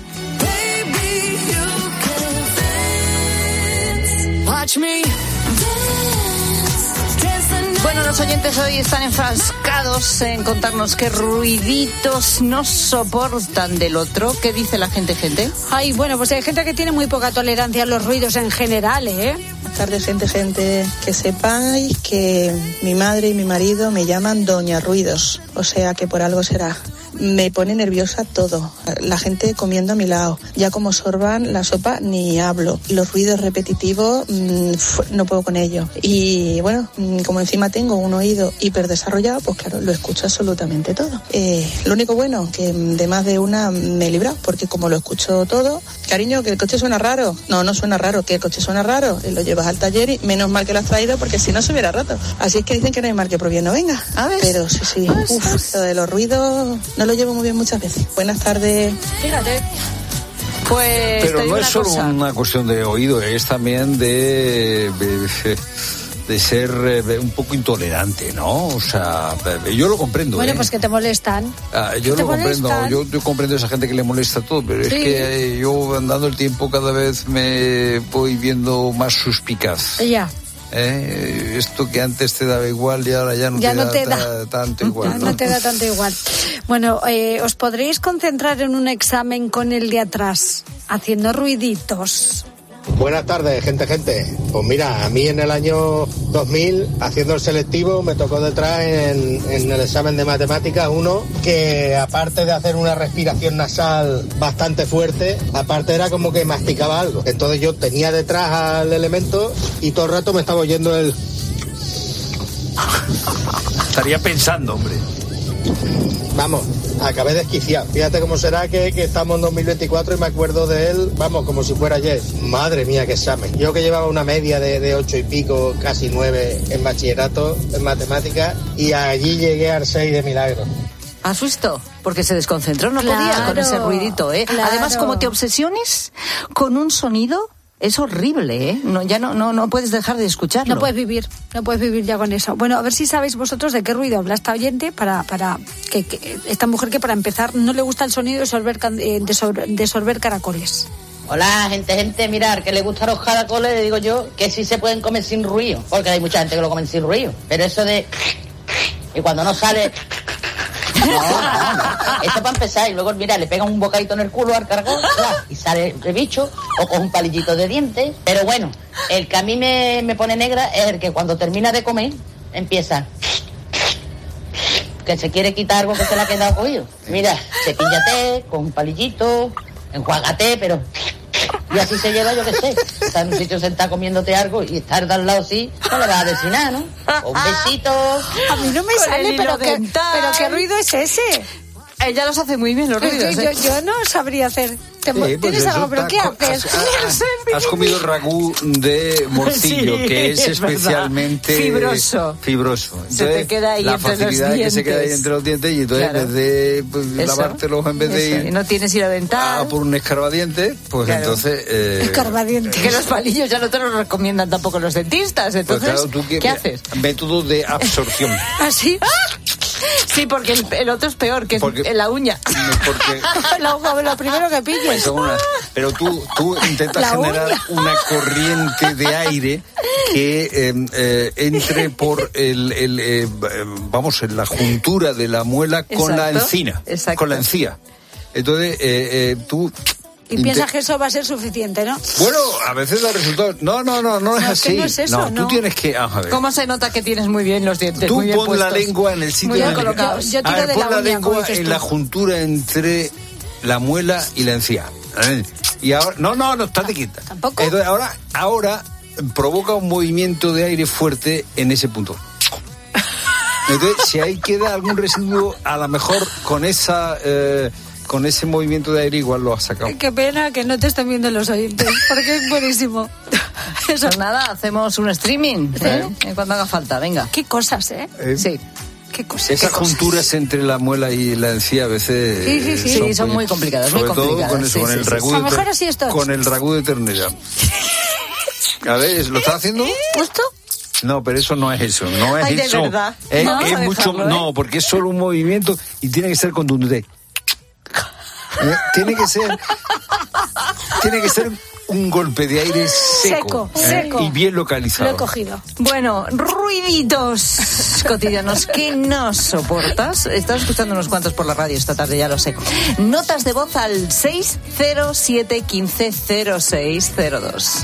Bueno, los oyentes hoy están enfrascados en contarnos qué ruiditos no soportan del otro. ¿Qué dice la gente, gente?
Ay, bueno, pues hay gente que tiene muy poca tolerancia a los ruidos en general, ¿eh?
Buenas tardes, gente, gente. Que sepáis que mi madre y mi marido me llaman Doña Ruidos, o sea que por algo será. Me pone nerviosa todo, la gente comiendo a mi lado. Ya como sorban la sopa ni hablo. Los ruidos repetitivos mmm, no puedo con ellos. Y bueno, como encima tengo un oído hiperdesarrollado, pues claro, lo escucho absolutamente todo. Eh, lo único bueno, que de más de una me he librado, porque como lo escucho todo, cariño, que el coche suena raro. No, no suena raro, que el coche suena raro. Y lo llevas al taller y menos mal que lo has traído, porque si no se hubiera roto. Así es que dicen que no hay mal que por bien no venga.
¿Ah, ves?
Pero sí, sí, uf, lo de los ruidos no lo llevo muy bien muchas veces. Buenas tardes.
Fíjate. Pues
Pero
te digo
no es
una
solo
cosa.
una cuestión de oído, es también de, de, de ser eh, un poco intolerante, ¿no? O sea, yo lo comprendo.
Bueno,
¿eh?
pues que te molestan.
Ah, yo
¿Te
lo comprendo,
molestan?
yo, yo comprendo a esa gente que le molesta todo, pero
Sí.
es que eh, yo andando el tiempo cada vez me voy viendo más suspicaz.
Ya.
¿eh? Esto que antes te daba igual y ahora ya no
Ya
te
no
da,
te da.
ta- tanto igual.
No,
¿no?
no te da tanto igual. Bueno, eh, ¿os podréis concentrar en un examen con el de atrás, haciendo ruiditos?
Buenas tardes, gente, gente. Pues mira, a mí en el año dos mil, haciendo el selectivo, me tocó detrás en, en el examen de matemáticas uno que, aparte de hacer una respiración nasal bastante fuerte, aparte era como que masticaba algo. Entonces yo tenía detrás al elemento y todo el rato me estaba oyendo el...
Estaría pensando, hombre.
Vamos, acabé desquiciado. Fíjate cómo será que, que estamos en dos mil veinticuatro y me acuerdo de él, vamos, como si fuera ayer. Madre mía, qué examen. Yo que llevaba una media de, de ocho y pico, casi nueve en bachillerato, en matemáticas, y allí llegué al seis de milagro.
¿Has visto? Porque se desconcentró, no
Claro,
podía con ese ruidito, ¿eh?
claro.
Además, como te obsesiones con un sonido, es horrible, ¿eh? No, ya no, no, no puedes dejar de escucharlo.
No puedes vivir, no puedes vivir ya con eso. Bueno, a ver si sabéis vosotros de qué ruido habla esta oyente, para, para que, que esta mujer que para empezar no le gusta el sonido de sorber, can- eh, de sor- de sorber caracoles.
Hola, gente, gente, mirar, que le gustan los caracoles, le digo yo que sí se pueden comer sin ruido, porque hay mucha gente que lo come sin ruido, pero eso de... y cuando no sale... No, no, no. Esto para empezar, y luego, mira, le pega un bocadito en el culo al caracol y sale el bicho, o con un palillito de dientes. Pero bueno, el que a mí me, me pone negra es el que cuando termina de comer, empieza... que se quiere quitar algo que se le ha quedado cogido. Mira, cepíllate con un palillito, enjuágate, pero... y así se lleva, yo qué sé, estar en un sitio sentado comiéndote algo y estar de al lado así, no le vas a decir nada, ¿no? O un besito.
A mí no me
Con
sale,
el hilo
pero qué,
dental.
pero qué ruido es ese.
Ella los hace muy bien, los
Yo,
ruidos,
yo,
¿eh?
yo no sabría hacer. ¿Te mo-
Sí, pues
¿Tienes
eso
algo? ¿Pero
está
qué
co-
haces?
has- has- Has comido ragú de morcillo,
Sí,
que es
es verdad.
especialmente
Fibroso.
fibroso.
Se te queda ahí
la
entre los
facilidad que se queda ahí
dientes.
entre los dientes, y entonces
Claro.
en vez de pues,
Eso,
lavártelos, en vez de
eso.
ir
Y no tienes hilo dental.
a por un escarbadiente, pues
Claro.
entonces... Eh,
Escarbadiente.
Que los palillos ya no te los recomiendan tampoco los dentistas.
pues
Entonces,
claro, tú
¿qué haces?
Método de absorción.
¿Así?
Sí, porque el, el otro es peor, que es
Porque-
en la uña.
Porque
lo, lo primero que pilles.
son una- pero tú, tú intentas
La
generar
uña.
una corriente de aire que eh, eh, entre por el, el, eh, vamos, en la juntura de la muela con la
Exacto,
encina,
exacto.
con la encía. Entonces, eh, eh, tú...
Y
inte-
piensas que eso va a ser suficiente, ¿no?
Bueno, a veces da resultado... No, no, no, no es
No, es que
así.
no es eso,
tú
no.
tienes que... Vamos a ver.
¿Cómo se nota que tienes muy bien los dientes?
Tú
muy bien
pon la
puestos?
lengua en el sitio
Muy bien
donde-
colocados.
Yo- yo
A
tiro
ver,
de
pon
la
la
uña, como
lengua
dices
en
tú.
la juntura entre la muela y la encía. ¿Eh? Y ahora... No, no, no, estate quieta.
¿Tampoco?
Entonces, ahora, ahora provoca un movimiento de aire fuerte en ese punto. Entonces, si ahí queda algún residuo, a lo mejor con esa... eh, con ese movimiento de aire igual lo has sacado.
Qué pena que no te estén viendo los oyentes, porque es buenísimo. Eso.
Pues nada, hacemos un streaming, ¿eh? En cuando haga falta, venga.
Qué cosas, ¿eh?
Eh,
Sí.
Qué cosas.
Esas
qué cosas.
junturas entre la muela y la encía a veces...
Sí, sí, sí.
Sí, son muy complicadas, muy
Sobre todo
complicadas,
con eso,
sí,
con
sí,
el
sí.
ragú
A
de
lo mejor
ter-
así estoy.
con el ragú de ternera. A ver, ¿lo estás haciendo?
¿Justo?
No, pero eso no es eso, no es
Ay, de
eso.
verdad.
Es,
Vamos
es
a
mucho,
dejarlo, ¿eh?
no, porque es solo un movimiento y tiene que ser contundente. Eh, Tiene que ser, tiene que ser un golpe de aire seco,
Seco,
eh,
seco.
y bien
Lo
localizado.
he cogido.
Bueno, ruiditos cotidianos que no soportas. Estás escuchando unos cuantos por la radio esta tarde, ya lo sé. Notas de voz al seis cero siete uno cinco cero seis cero dos.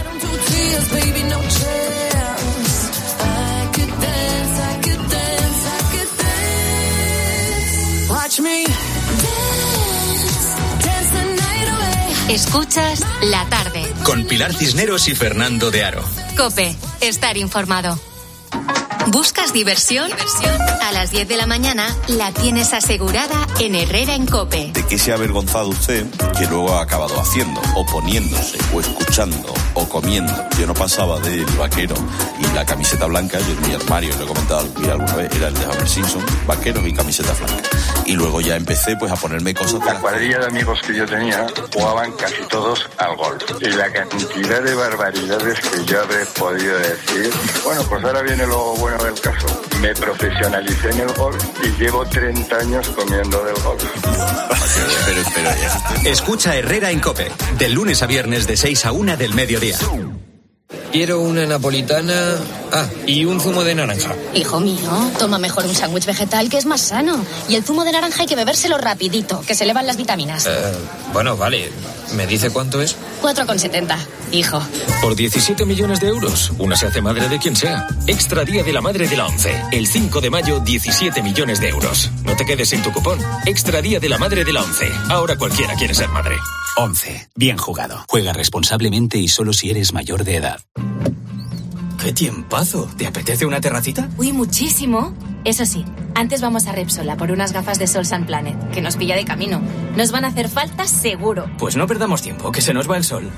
Escuchas La Tarde.
Con Pilar Cisneros y Fernando de Aro.
Cope, estar informado. ¿Buscas diversión? A las diez de la mañana la tienes asegurada en Herrera en Cope.
¿De qué se ha avergonzado usted que luego ha acabado haciendo, o poniéndose, o escuchando, o comiendo? Yo no pasaba del vaquero y la camiseta blanca, yo en mi armario, lo he comentado mira, alguna vez, era el de Homer Simpson, vaqueros y camiseta blanca. Y luego ya empecé pues a ponerme cosas...
La cuadrilla de amigos que yo tenía jugaban casi todos al golf. Y la cantidad de barbaridades que yo habré podido decir... Bueno, pues ahora viene lo bueno del caso. Me profesionalicé en el golf y llevo treinta años comiendo del golf.
pero, pero, ya.
Escucha Herrera en Cope, de lunes a viernes de seis a una del mediodía.
Quiero una napolitana... Ah, y un zumo de naranja.
Hijo mío, toma mejor un sándwich vegetal que es más sano. Y el zumo de naranja hay que bebérselo rapidito, que se elevan las vitaminas.
Eh, bueno, vale. ¿Me dice cuánto es?
cuatro con setenta, hijo.
Por diecisiete millones de euros, una se hace madre de quien sea. Extra Día de la Madre de la ONCE. El cinco de mayo, diecisiete millones de euros. No te quedes sin tu cupón. Extra Día de la Madre de la ONCE. Ahora cualquiera quiere ser madre.
once. Bien jugado. Juega responsablemente y solo si eres mayor de edad.
¡Qué tiempazo! ¿Te apetece una terracita?
Uy, muchísimo. Eso sí, antes vamos a Repsol a por unas gafas de Sol Sun Planet, que nos pilla de camino. Nos van a hacer falta seguro.
Pues no perdamos tiempo, que se nos va el sol.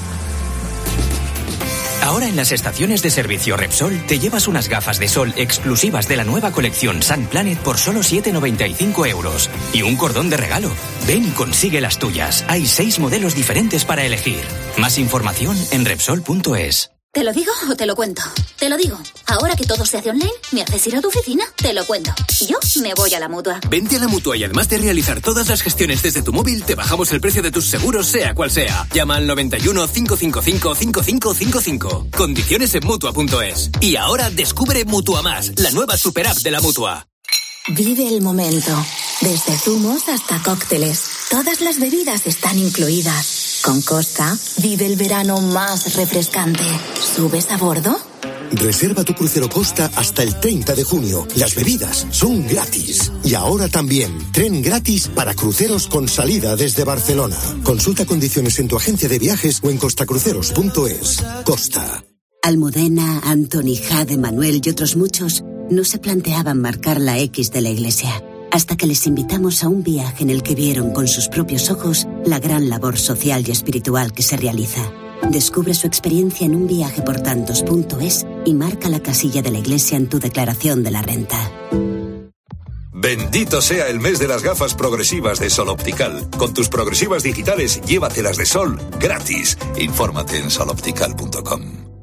Ahora en las estaciones de servicio Repsol te llevas unas gafas de sol exclusivas de la nueva colección Sun Planet por solo siete noventa y cinco euros. Y un cordón de regalo. Ven y consigue las tuyas. Hay seis modelos diferentes para elegir. Más información en Repsol punto es.
¿Te lo digo o te lo cuento? Te lo digo. Ahora que todo se hace online, ¿me haces ir a tu oficina? Te lo cuento. Yo me voy a la Mutua.
Vente a la Mutua y además de realizar todas las gestiones desde tu móvil, te bajamos el precio de tus seguros, sea cual sea. Llama al noventa y uno, cinco cinco cinco, cinco cinco cinco cinco. Condiciones en Mutua punto es. Y ahora descubre Mutua Más, la nueva super app de la Mutua.
Vive el momento. Desde zumos hasta cócteles. Todas las bebidas están incluidas. Con Costa, vive el verano más refrescante. ¿Subes a bordo?
Reserva tu crucero Costa hasta el treinta de junio. Las bebidas son gratis. Y ahora también, tren gratis para cruceros con salida desde Barcelona. Consulta condiciones en tu agencia de viajes o en costacruceros punto es. Costa.
Almudena, Antoni, Jade, Manuel y otros muchos no se planteaban marcar la X de la Iglesia, hasta que les invitamos a un viaje en el que vieron con sus propios ojos la gran labor social y espiritual que se realiza. Descubre su experiencia en un viaje por tantos punto es y marca la casilla de la Iglesia en tu declaración de la renta.
Bendito sea el mes de las gafas progresivas de Sol Optical. Con tus progresivas digitales, llévatelas de sol gratis. Infórmate en sol optical punto com.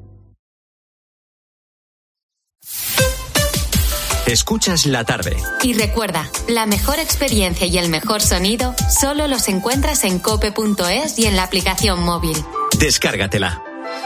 Escuchas la tarde.
Y recuerda, la mejor experiencia y el mejor sonido solo los encuentras en cope punto es y en la aplicación móvil.
Descárgatela.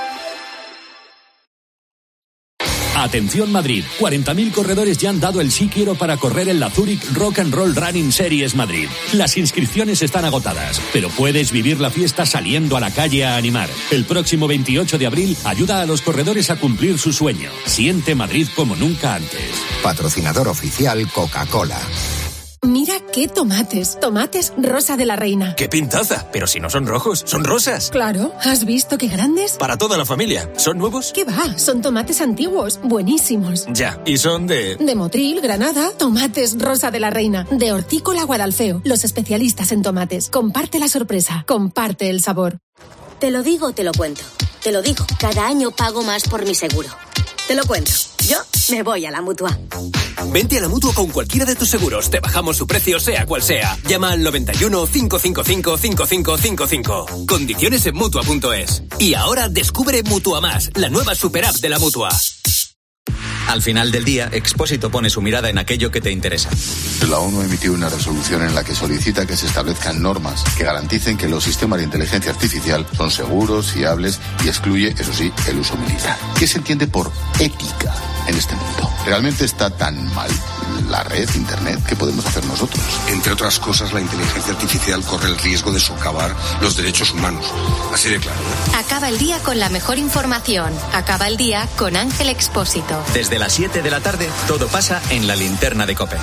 Atención Madrid, cuarenta mil corredores ya han dado el sí quiero para correr en la Zurich Rock and Roll Running Series Madrid. Las inscripciones están agotadas, pero puedes vivir la fiesta saliendo a la calle a animar. El próximo veintiocho de abril ayuda a los corredores a cumplir su sueño. Siente Madrid como nunca antes.
Patrocinador oficial Coca-Cola.
Mira qué tomates, tomates Rosa de la Reina.
¡Qué pintaza! Pero si no son rojos, son rosas.
Claro, ¿has visto qué grandes?
Para toda la familia. ¿Son nuevos?
¿Qué va? Son tomates antiguos, buenísimos.
Ya, y son de...
De Motril, Granada, tomates Rosa de la Reina. De Hortícola Guadalfeo, los especialistas en tomates. Comparte la sorpresa, comparte el sabor.
Te lo digo, te lo cuento. Te lo digo, cada año pago más por mi seguro. Te lo cuento. Yo me voy a la Mutua.
Vente a la Mutua con cualquiera de tus seguros. Te bajamos su precio, sea cual sea. Llama al noventa y uno, cinco cinco cinco, cinco cinco cinco cinco. Condiciones en Mutua punto es. Y ahora descubre Mutua Más, la nueva super app de la Mutua.
Al final del día, Expósito pone su mirada en aquello que te interesa.
La ONU emitió una resolución en la que solicita que se establezcan normas que garanticen que los sistemas de inteligencia artificial son seguros, fiables y excluye, eso sí, el uso militar. ¿Qué se entiende por ética en este mundo? ¿Realmente está tan mal la red, Internet? ¿Qué podemos hacer nosotros?
Entre otras cosas, la inteligencia artificial corre el riesgo de socavar los derechos humanos. Así de claro, ¿eh?
Acaba el día con la mejor información. Acaba el día con Ángel Expósito.
Desde las siete de la tarde, todo pasa en la linterna de COPE.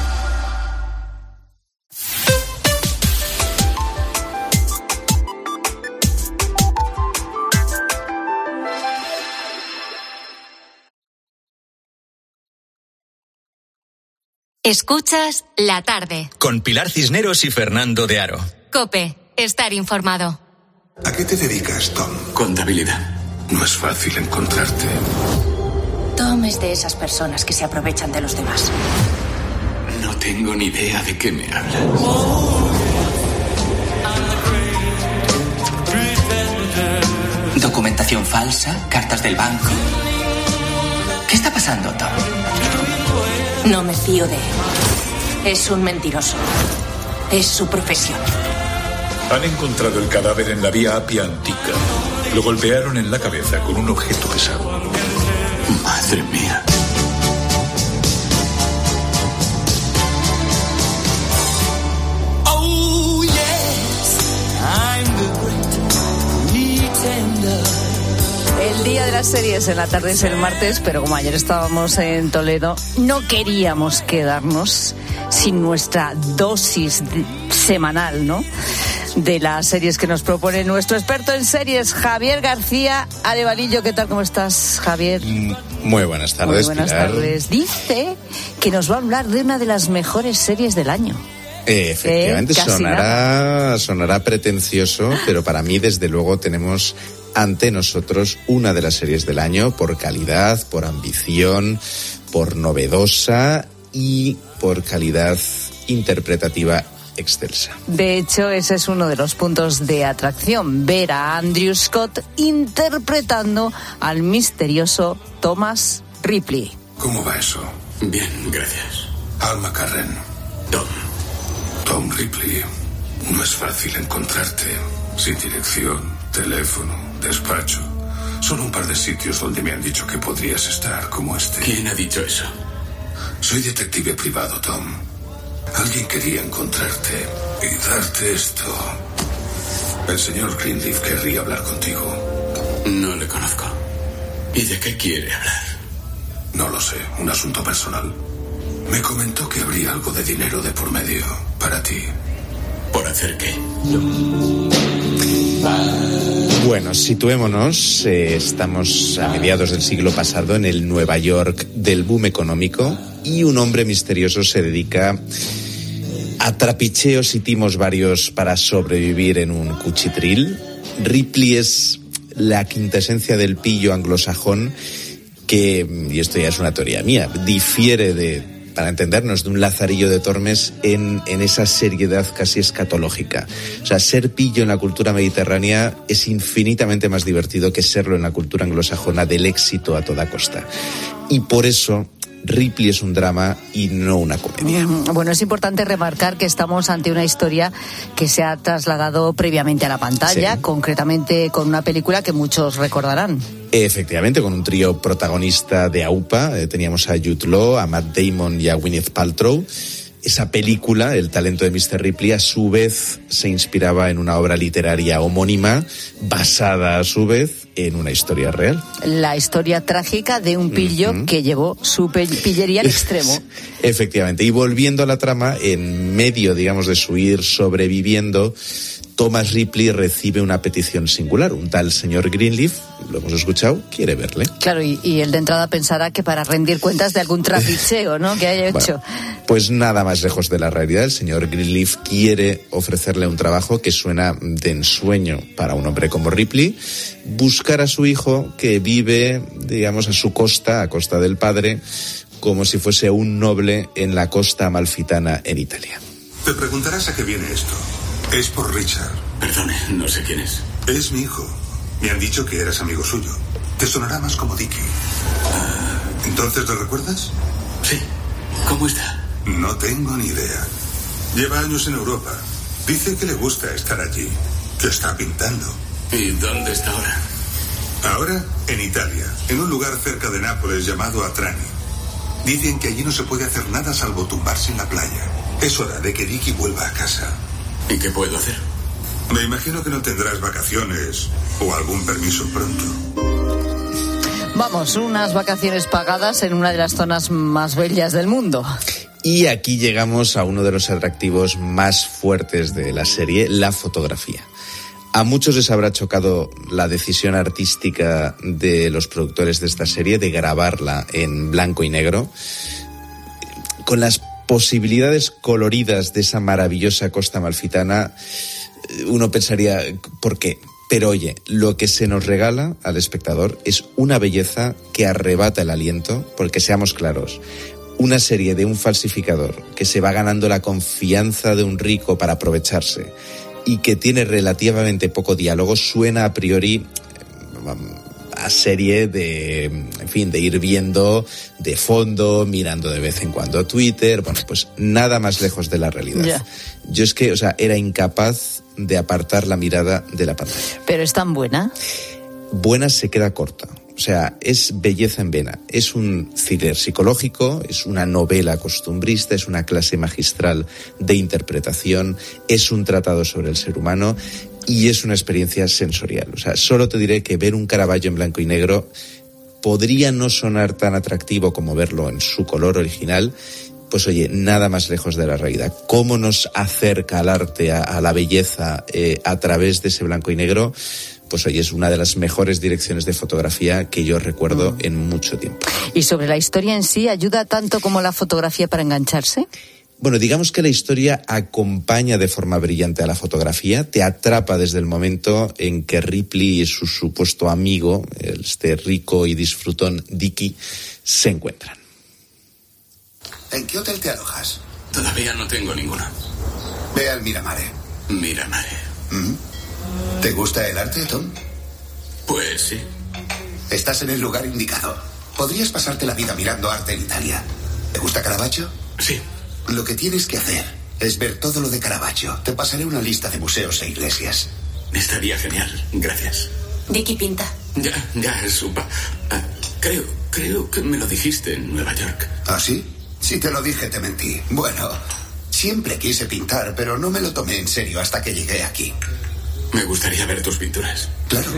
Escuchas La Tarde.
Con Pilar Cisneros y Fernando de Aro.
COPE, estar informado.
¿A qué te dedicas, Tom?
Contabilidad.
No es fácil encontrarte.
Tom es de esas personas que se aprovechan de los demás.
No tengo ni idea de qué me hablas.
Documentación falsa, cartas del banco. ¿Qué está pasando, Tom?
No me fío de él. Es un mentiroso. Es su profesión.
Han encontrado el cadáver en la vía Apia Antica. Lo golpearon en la cabeza con un objeto pesado.
Madre mía.
Oh, yes, I'm the great pretender.
El día de las series en la tarde es el martes, pero como ayer estábamos en Toledo, no queríamos quedarnos sin nuestra dosis de, semanal, ¿no?, de las series que nos propone nuestro experto en series, Javier García Arevalillo. ¿Qué tal? ¿Cómo estás, Javier?
Muy buenas tardes,
Muy buenas
Pilar.
tardes. Dice que nos va a hablar de una de las mejores series del año.
Eh, efectivamente,
eh,
sonará, sonará pretencioso, pero para mí, desde luego, tenemos ante nosotros una de las series del año por calidad, por ambición, por novedosa y por calidad interpretativa excelsa.
De hecho, ese es uno de los puntos de atracción, ver a Andrew Scott interpretando al misterioso Thomas Ripley.
¿Cómo va eso?
Bien, gracias.
Alma Carren.
Tom.
Tom Ripley. No es fácil encontrarte. Sin dirección, teléfono, despacho. Solo un par de sitios donde me han dicho que podrías estar, como este.
¿Quién ha dicho eso?
Soy detective privado, Tom. Alguien quería encontrarte y darte esto. El señor Greenleaf querría hablar contigo.
No le conozco. ¿Y de qué quiere hablar?
No lo sé, un asunto personal. Me comentó que habría algo de dinero de por medio para ti.
¿Por hacer qué?
Bueno, situémonos. Eh, estamos a mediados del siglo pasado en el Nueva York del boom económico y un hombre misterioso se dedica a trapicheos y timos varios para sobrevivir en un cuchitril. Ripley es la quintesencia del pillo anglosajón que, y esto ya es una teoría mía, difiere de, para entendernos, de un Lazarillo de Tormes en, en esa seriedad casi escatológica. O sea, ser pillo en la cultura mediterránea es infinitamente más divertido que serlo en la cultura anglosajona del éxito a toda costa. Y por eso Ripley es un drama y no una comedia.
Bueno, es importante remarcar que estamos ante una historia que se ha trasladado previamente a la pantalla, sí. Concretamente con una película que muchos recordarán.
Efectivamente, con un trío protagonista de AUPA, eh, teníamos a Jude Law, a Matt Damon y a Gwyneth Paltrow. Esa película, El talento de mister Ripley, a su vez se inspiraba en una obra literaria homónima, basada a su vez en una historia real. La
historia trágica de un pillo uh-huh. que llevó su pillería al extremo.
Efectivamente, y volviendo a la trama, en medio, digamos, de su ir sobreviviendo, Thomas Ripley recibe una petición singular. Un tal señor Greenleaf, lo hemos escuchado, quiere verle.
Claro, y, y él de entrada pensará que para rendir cuentas de algún trapicheo, ¿no?, que haya hecho.
Bueno, pues nada más lejos de la realidad. El señor Greenleaf quiere ofrecerle un trabajo que suena de ensueño para un hombre como Ripley: buscar a su hijo que vive, digamos, a su costa, a costa del padre, como si fuese un noble en la costa amalfitana en Italia.
Te preguntarás a qué viene esto. Es por Richard.
Perdone, no sé quién es.
Es mi hijo. Me han dicho que eras amigo suyo. Te sonará más como Dickie. Uh... ¿Entonces lo recuerdas?
Sí. ¿Cómo está?
No tengo ni idea. Lleva años en Europa. Dice que le gusta estar allí, que está pintando.
¿Y dónde está ahora?
Ahora, en Italia, en un lugar cerca de Nápoles llamado Atrani. Dicen que allí no se puede hacer nada salvo tumbarse en la playa. Es hora de que Dickie vuelva a casa.
¿Y qué puedo hacer?
Me imagino que no tendrás vacaciones o algún permiso pronto.
Vamos, unas vacaciones pagadas en una de las zonas más bellas del mundo.
Y aquí llegamos a uno de los atractivos más fuertes de la serie, la fotografía. A muchos les habrá chocado la decisión artística de los productores de esta serie de grabarla en blanco y negro, con las posibilidades coloridas de esa maravillosa costa amalfitana. Uno pensaría, ¿por qué? Pero oye, lo que se nos regala al espectador es una belleza que arrebata el aliento, porque seamos claros, una serie de un falsificador que se va ganando la confianza de un rico para aprovecharse y que tiene relativamente poco diálogo, suena a priori a serie de, en fin, de ir viendo de fondo, mirando de vez en cuando a Twitter. Bueno, pues nada más lejos de la realidad. Yeah. Yo es que, o sea, era incapaz de apartar la mirada de la pantalla.
¿Pero es tan buena?
Buena se queda corta. O sea, es belleza en vena. Es un thriller psicológico, es una novela costumbrista, es una clase magistral de interpretación, es un tratado sobre el ser humano y es una experiencia sensorial. O sea, solo te diré que ver un Caravaggio en blanco y negro podría no sonar tan atractivo como verlo en su color original. Pues oye, nada más lejos de la realidad. ¿Cómo nos acerca al arte, a, a la belleza, eh, a través de ese blanco y negro? pues oye, es una de las mejores direcciones de fotografía que yo recuerdo mm. en mucho tiempo.
¿Y sobre la historia en sí, ayuda tanto como la fotografía para engancharse?
Bueno, digamos que la historia acompaña de forma brillante a la fotografía, te atrapa desde el momento en que Ripley y su supuesto amigo, este rico y disfrutón Dickie, se encuentran.
¿En qué hotel te alojas?
Todavía no tengo ninguna.
Ve al Miramare.
Miramare.
¿Mm? ¿Te gusta el arte, Tom?
Pues sí.
Estás en el lugar indicado. Podrías pasarte la vida mirando arte en Italia. ¿Te gusta Caravaggio?
Sí.
Lo que tienes que hacer es ver todo lo de Caravaggio. Te pasaré una lista de museos e iglesias.
Estaría genial, gracias.
Vicky pinta.
Ya, ya, supa. Uh, creo, creo que me lo dijiste en Nueva York.
¿Ah, sí? Si te lo dije, te mentí. Bueno, siempre quise pintar, pero no me lo tomé en serio hasta que llegué aquí.
Me gustaría ver tus pinturas.
Claro.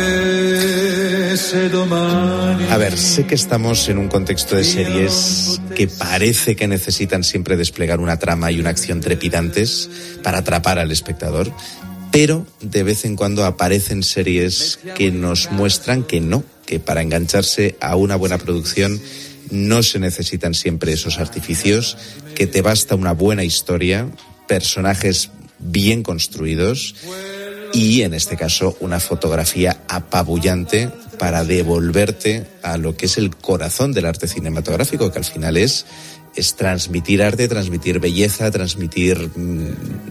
A ver, sé que estamos en un contexto de series que parece que necesitan siempre desplegar una trama y una acción trepidantes para atrapar al espectador, pero de vez en cuando aparecen series que nos muestran que no, que para engancharse a una buena producción no se necesitan siempre esos artificios, que te basta una buena historia, personajes bien construidos y, en este caso, una fotografía apabullante para devolverte a lo que es el corazón del arte cinematográfico, que al final es, es transmitir arte, transmitir belleza, transmitir mmm,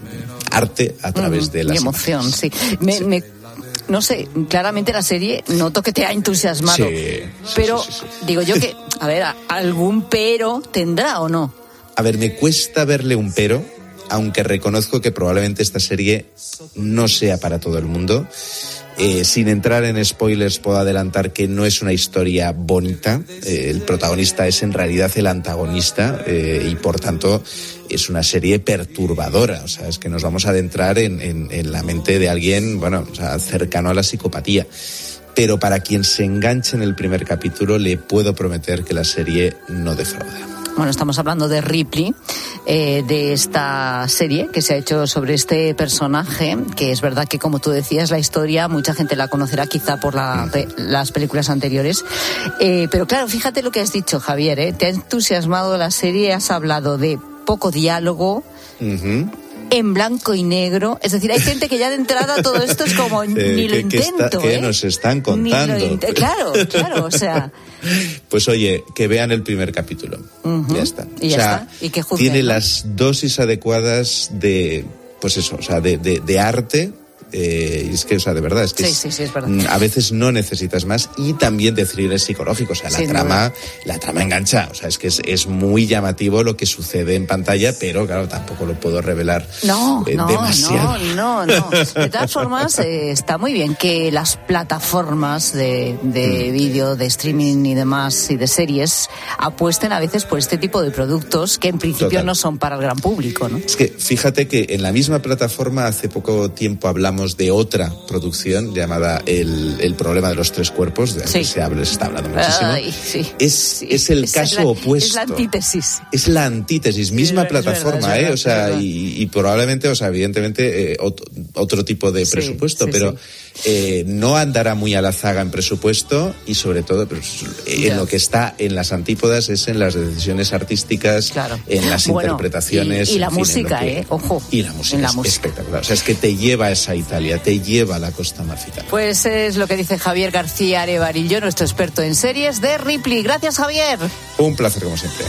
arte a través mm, de las
y emoción,
imágenes.
sí. Me, sí. me... No sé, claramente la serie noto que te ha entusiasmado,
sí, sí,
pero
sí, sí, sí.
digo yo que, a ver, algún pero tendrá o no.
A ver, me cuesta verle un pero, aunque reconozco que probablemente esta serie no sea para todo el mundo. Eh, sin entrar en spoilers, puedo adelantar que no es una historia bonita. Eh, el protagonista es en realidad el antagonista eh, y, por tanto, es una serie perturbadora. O sea, es que nos vamos a adentrar en, en, en la mente de alguien, bueno, o sea, cercano a la psicopatía. Pero para quien se enganche en el primer capítulo, le puedo prometer que la serie no defrauda.
Bueno, estamos hablando de Ripley, eh, de esta serie que se ha hecho sobre este personaje, que es verdad que, como tú decías, la historia, mucha gente la conocerá quizá por la, pe, las películas anteriores. Eh, pero claro, fíjate lo que has dicho, Javier, ¿eh? Te ha entusiasmado la serie, has hablado de poco diálogo, uh-huh. en blanco y negro. Es decir, hay gente que ya de entrada todo esto es como, eh, ni lo
que,
intento.
Que, está,
¿eh?
que nos están contando.
Ni lo int- claro, claro, o sea...
Pues oye, que vean el primer capítulo. Uh-huh. Ya está.
Y ya
o sea,
está. Y que juzguen,
tiene
¿no?
las dosis adecuadas de, pues eso, o sea, de, de, de arte. Eh, es que, o sea, de verdad, es que
sí,
es,
sí, sí, es verdad.
a veces no necesitas más, y también de thriller psicológico, o sea, la
Sin
trama,
duda.
la trama engancha, o sea, es que es, es muy llamativo lo que sucede en pantalla, pero claro, tampoco lo puedo revelar
no,
eh,
no,
demasiado.
No, no, no. De todas formas, eh, está muy bien que las plataformas de, de mm. vídeo, de streaming y demás, y de series, apuesten a veces por este tipo de productos que en principio Total. no son para el gran público, ¿no?
Es que fíjate que en la misma plataforma hace poco tiempo hablamos de otra producción llamada El, el problema de los tres cuerpos, de la sí. que se, habla, se está hablando muchísimo.
Ay, sí.
Es,
sí.
es el
es
caso
la,
opuesto.
Es la antítesis.
Es la antítesis, misma
sí,
plataforma,
es verdad,
¿eh?
Es
o sea,
verdad.
y, y probablemente, o sea, evidentemente, eh, otro, otro tipo de presupuesto,
sí, sí,
pero
sí.
Eh, no andará muy a la zaga en presupuesto, y sobre todo, pues, en yeah. lo que está en las antípodas es en las decisiones artísticas,
claro.
en las
bueno,
interpretaciones.
Y, y la
en fin,
música,
que,
¿eh? Ojo.
Y la música,
en la
es
música.
espectacular. O sea, es que te lleva a esa Italia, te lleva a la Costa Amalfitana.
Pues es lo que dice Javier García Arevarillo, nuestro experto en series de Ripley. Gracias, Javier.
Un placer, como siempre.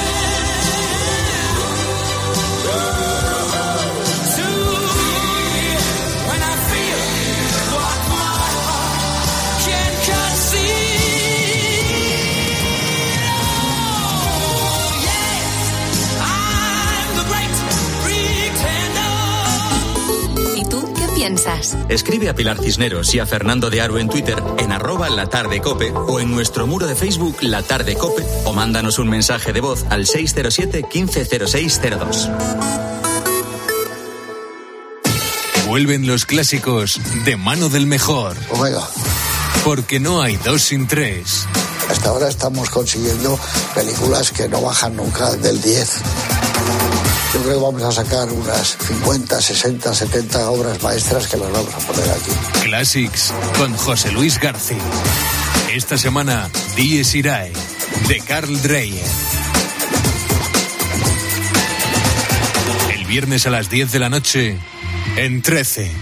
Piensas.
Escribe a Pilar Cisneros y a Fernando de Aro en Twitter, en arroba La Tarde Cope, o en nuestro muro de Facebook La Tarde Cope, o mándanos un mensaje de voz al seis cero siete, quince cero seis cero dos.
Vuelven los clásicos de mano del mejor.
Omega.
Porque no hay dos sin tres.
Hasta ahora estamos consiguiendo películas que no bajan nunca del diez. Yo creo que vamos a sacar unas cincuenta, sesenta, setenta obras maestras que las vamos a poner aquí.
Classics con José Luis García. Esta semana, Dies Irae, de Carl Dreyer. El viernes a las diez de la noche, en trece.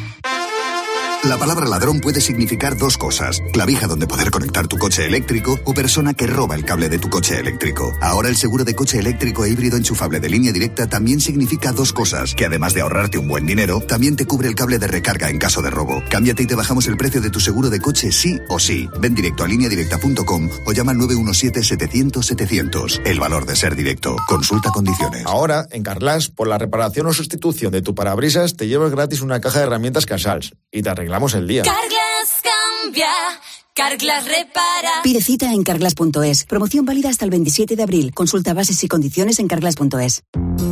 La palabra ladrón puede significar dos cosas: clavija donde poder conectar tu coche eléctrico o persona que roba el cable de tu coche eléctrico. Ahora el seguro de coche eléctrico e híbrido enchufable de Línea Directa también significa dos cosas, que además de ahorrarte un buen dinero, también te cubre el cable de recarga en caso de robo. Cámbiate y te bajamos el precio de tu seguro de coche sí o sí. Ven directo a línea directa punto com o llama al nueve uno siete, setecientos, setecientos. El valor de ser directo. Consulta condiciones.
Ahora, en Carglass, por la reparación o sustitución de tu parabrisas, te llevas gratis una caja de herramientas Casals y te arreglamos el día.
Carglass cambia, Carglass repara.
Pide cita en carglass punto es. Promoción válida hasta el veintisiete de abril. Consulta bases y condiciones en carglass punto es.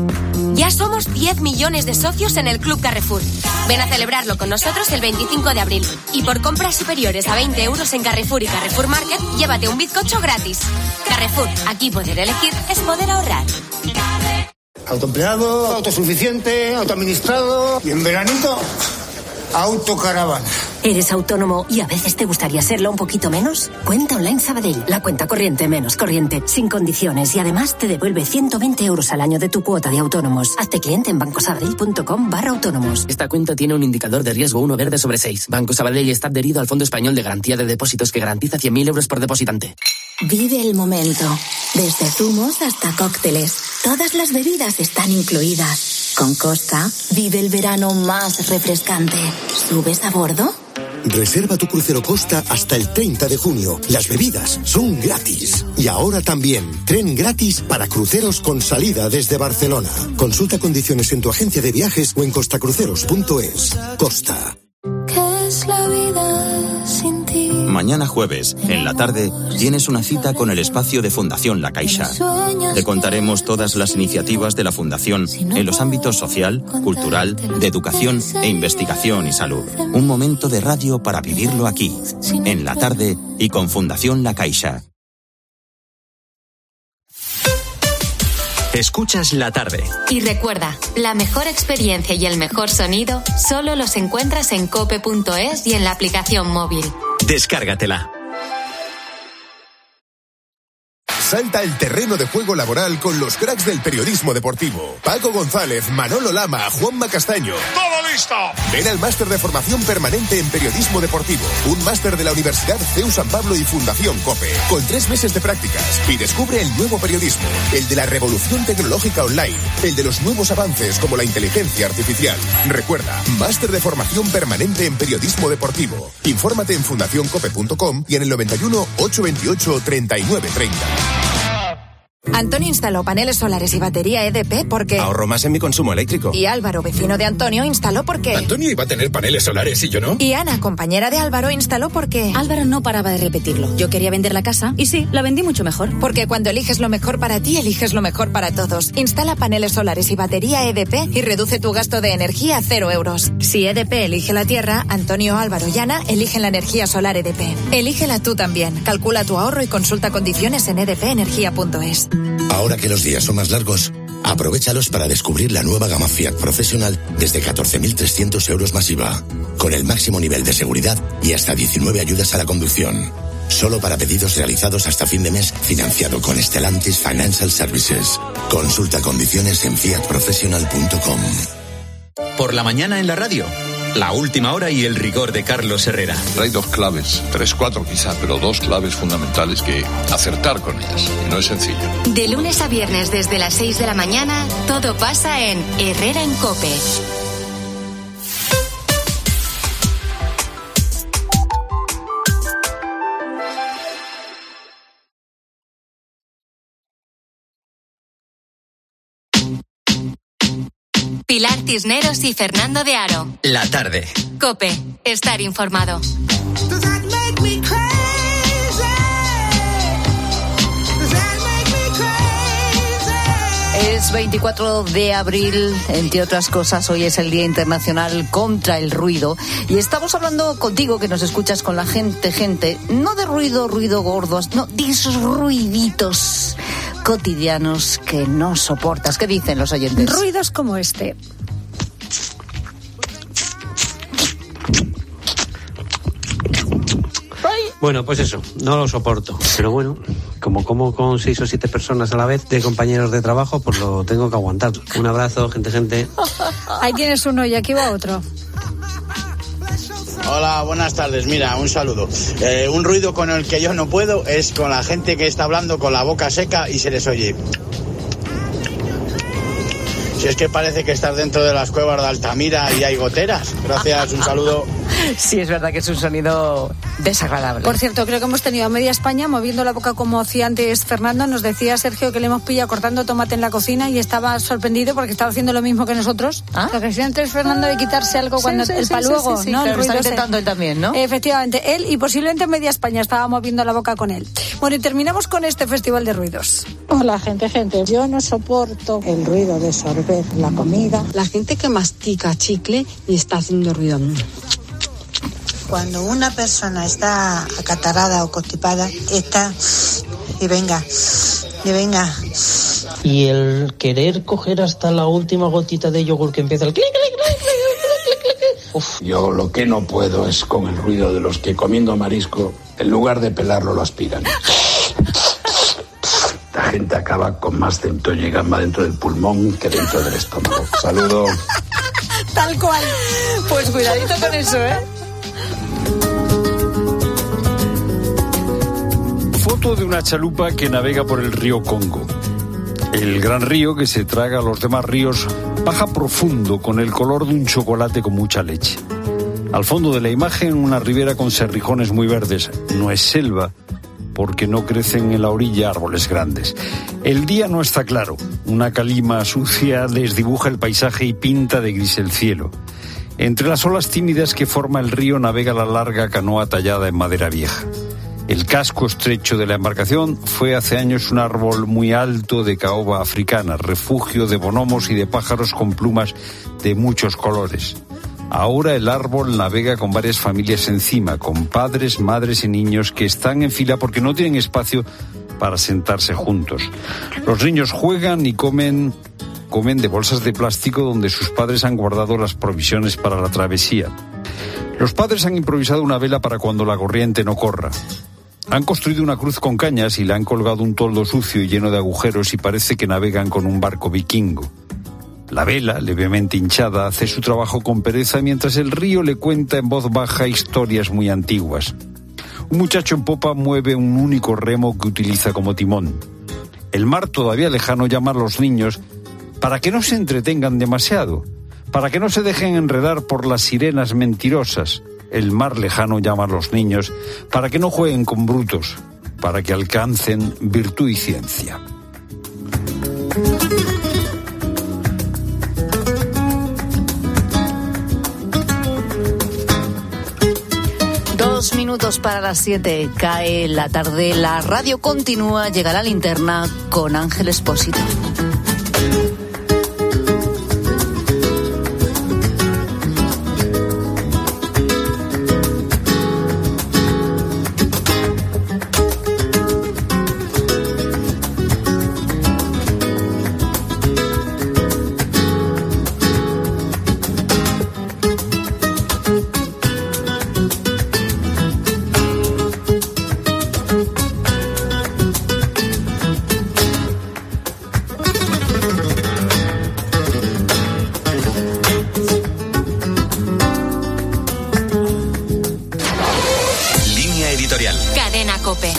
Ya somos diez millones de socios en el Club Carrefour. Ven a celebrarlo con nosotros el veinticinco de abril. Y por compras superiores a veinte euros en Carrefour y Carrefour Market, llévate un bizcocho gratis. Carrefour, aquí poder elegir es poder ahorrar.
Autoempleado, autosuficiente, autoadministrado y en veranito, autocaravana.
¿Eres autónomo y a veces te gustaría serlo un poquito menos? Cuenta Online Sabadell, la cuenta corriente menos corriente, sin condiciones y además te devuelve ciento veinte euros al año de tu cuota de autónomos. Hazte cliente en bancosabadell.com barra autónomos.
Esta cuenta tiene un indicador de riesgo uno verde sobre seis. Banco Sabadell está adherido al Fondo Español de Garantía de Depósitos que garantiza cien mil euros por depositante.
Vive el momento. Desde zumos hasta cócteles. Todas las bebidas están incluidas. Con Costa, vive el verano más refrescante. ¿Subes a bordo?
Reserva tu crucero Costa hasta el treinta de junio. Las bebidas son gratis. Y ahora también, tren gratis para cruceros con salida desde Barcelona. Consulta condiciones en tu agencia de viajes o en costacruceros punto es. Costa.
¿Qué es la vida sin ti?
Mañana jueves, en la tarde, tienes una cita con el espacio de Fundación La Caixa. Te contaremos todas las iniciativas de la Fundación en los ámbitos social, cultural, de educación e investigación y salud. Un momento de radio para vivirlo aquí, en la tarde y con Fundación La Caixa. Escuchas La Tarde.
Y recuerda, la mejor experiencia y el mejor sonido solo los encuentras en cope punto es y en la aplicación móvil.
Descárgatela.
Salta al terreno de juego laboral con los cracks del periodismo deportivo. Paco González, Manolo Lama, Juanma Castaño.
¡Todo listo!
Ven al máster de formación permanente en periodismo deportivo. Un máster de la Universidad C E U San Pablo y Fundación COPE. Con tres meses de prácticas. Y descubre el nuevo periodismo. El de la revolución tecnológica online. El de los nuevos avances como la inteligencia artificial. Recuerda, máster de formación permanente en periodismo deportivo. Infórmate en fundación cope punto com y en el noventa y uno, ochocientos veintiocho, treinta y nueve treinta.
Antonio instaló paneles solares y batería E D P porque...
Ahorro más en mi consumo eléctrico.
Y Álvaro, vecino de Antonio, instaló porque...
Antonio iba a tener paneles solares y yo no.
Y Ana, compañera de Álvaro, instaló porque...
Álvaro no paraba de repetirlo. Yo quería vender la casa y sí, la vendí mucho mejor.
Porque cuando eliges lo mejor para ti, eliges lo mejor para todos. Instala paneles solares y batería E D P y reduce tu gasto de energía a cero euros. Si E D P elige la tierra, Antonio, Álvaro y Ana eligen la energía solar E D P. Elígela tú también. Calcula tu ahorro y consulta condiciones en e d p energía punto es.
Ahora que los días son más largos, aprovéchalos para descubrir la nueva gama Fiat Professional desde catorce mil trescientos euros más I V A, con el máximo nivel de seguridad y hasta diecinueve ayudas a la conducción. Solo para pedidos realizados hasta fin de mes, financiado con Stellantis Financial Services. Consulta condiciones en fiat professional punto com.
Por la mañana en la radio. La última hora y el rigor de Carlos Herrera.
Hay dos claves, tres, cuatro quizá, pero dos claves fundamentales que acertar con ellas. Y no es sencillo.
De lunes a viernes desde las seis de la mañana, todo pasa en Herrera en COPE. Pilar Cisneros y Fernando de Aro.
La tarde.
COPE. Estar informado.
Es veinticuatro de abril, entre otras cosas, hoy es el Día Internacional contra el Ruido y estamos hablando contigo que nos escuchas con la gente, gente, no de ruido, ruido gordo, no, de esos ruiditos cotidianos que no soportas. ¿Qué dicen los oyentes?
Ruidos como este.
Bueno, pues eso, no lo soporto. Pero bueno, como como con seis o siete personas a la vez de compañeros de trabajo, pues lo tengo que aguantar. Un abrazo, gente, gente.
Ahí tienes uno y aquí va otro.
Hola, buenas tardes. Mira, un saludo. Eh, un ruido con el que yo no puedo es con la gente que está hablando con la boca seca y se les oye. Si es que parece que estás dentro de las cuevas de Altamira y hay goteras. Gracias, un saludo.
Sí, es verdad que es un sonido desagradable.
Por cierto, creo que hemos tenido a media España moviendo la boca como hacía antes Fernando. Nos decía Sergio que le hemos pillado cortando tomate en la cocina y estaba sorprendido porque estaba haciendo lo mismo que nosotros. ¿Ah? Lo que hacía antes Fernando de quitarse algo
sí,
cuando
sí,
el
sí,
paluego,
sí, sí, sí,
¿no?
Claro,
El ruido
está intentando
ese.
Él también, ¿no?
Efectivamente, él y posiblemente media España estaba moviendo la boca con él. Bueno, y terminamos con este festival de ruidos.
Hola, gente, gente. Yo no soporto el ruido de sorber la comida.
La gente que mastica chicle y está haciendo ruido.
Cuando una persona está acatarrada o constipada, está y venga, y venga.
Y el querer coger hasta la última gotita de yogur que empieza el clic, clic, clic, clic, clic, clic.
Uf, yo lo que no puedo es con el ruido de los que comiendo marisco, en lugar de pelarlo, lo aspiran. La gente acaba con más centolla y gamba dentro del pulmón que dentro del estómago. Saludo.
Tal cual.
Pues cuidadito con eso, ¿eh?
Foto de una chalupa que navega por el río Congo. El gran río que se traga a los demás ríos baja profundo con el color de un chocolate con mucha leche. Al fondo de la imagen, una ribera con serrijones muy verdes. No es selva, porque no crecen en la orilla árboles grandes. El día no está claro. Una calima sucia les dibuja el paisaje y pinta de gris el cielo. Entre las olas tímidas que forma el río navega la larga canoa tallada en madera vieja. El casco estrecho de la embarcación fue hace años un árbol muy alto de caoba africana, refugio de bonobos y de pájaros con plumas de muchos colores. Ahora el árbol navega con varias familias encima, con padres, madres y niños que están en fila porque no tienen espacio para sentarse juntos. Los niños juegan y comen, comen de bolsas de plástico donde sus padres han guardado las provisiones para la travesía. Los padres han improvisado una vela para cuando la corriente no corra. Han construido una cruz con cañas y le han colgado un toldo sucio y lleno de agujeros y parece que navegan con un barco vikingo. La vela, levemente hinchada, hace su trabajo con pereza mientras el río le cuenta en voz baja historias muy antiguas. Un muchacho en popa mueve un único remo que utiliza como timón. El mar todavía lejano llama a los niños para que no se entretengan demasiado, para que no se dejen enredar por las sirenas mentirosas. El mar lejano llama a los niños para que no jueguen con brutos, para que alcancen virtud y ciencia.
Dos minutos para las siete. Cae la tarde, la radio continúa, llega la linterna con Ángel Expósito.
COPE.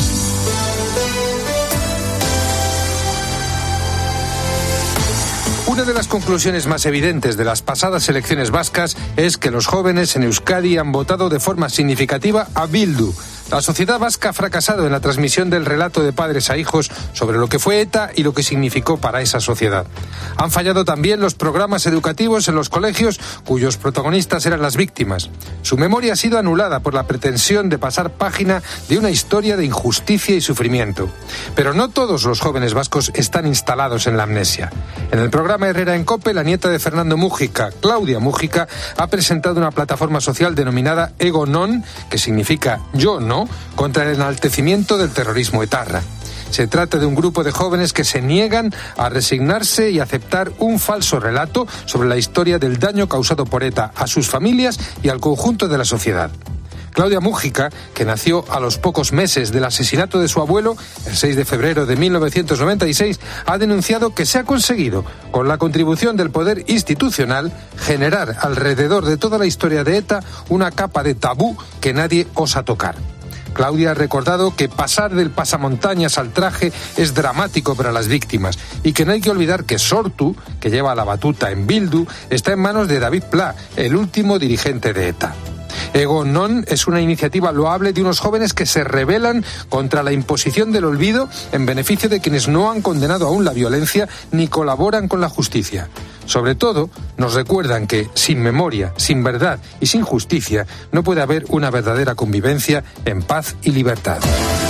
Una de las conclusiones más evidentes de las pasadas elecciones vascas es que los jóvenes en Euskadi han votado de forma significativa a Bildu. La sociedad vasca ha fracasado en la transmisión del relato de padres a hijos sobre lo que fue ETA y lo que significó para esa sociedad. Han fallado también los programas educativos en los colegios cuyos protagonistas eran las víctimas. Su memoria ha sido anulada por la pretensión de pasar página de una historia de injusticia y sufrimiento. Pero no todos los jóvenes vascos están instalados en la amnesia. En el programa Herrera en COPE, la nieta de Fernando Mújica, Claudia Mújica, ha presentado una plataforma social denominada Ego Non, que significa yo no, contra el enaltecimiento del terrorismo etarra. Se trata de un grupo de jóvenes que se niegan a resignarse y aceptar un falso relato sobre la historia del daño causado por ETA a sus familias y al conjunto de la sociedad. Claudia Mújica, que nació a los pocos meses del asesinato de su abuelo, el seis de febrero de mil novecientos noventa y seis, ha denunciado que se ha conseguido, con la contribución del poder institucional, generar alrededor de toda la historia de ETA una capa de tabú que nadie osa tocar. Claudia ha recordado que pasar del pasamontañas al traje es dramático para las víctimas y que no hay que olvidar que Sortu, que lleva la batuta en Bildu, está en manos de David Pla, el último dirigente de ETA. Ego Non es una iniciativa loable de unos jóvenes que se rebelan contra la imposición del olvido en beneficio de quienes no han condenado aún la violencia ni colaboran con la justicia. Sobre todo, nos recuerdan que sin memoria, sin verdad y sin justicia no puede haber una verdadera convivencia en paz y libertad.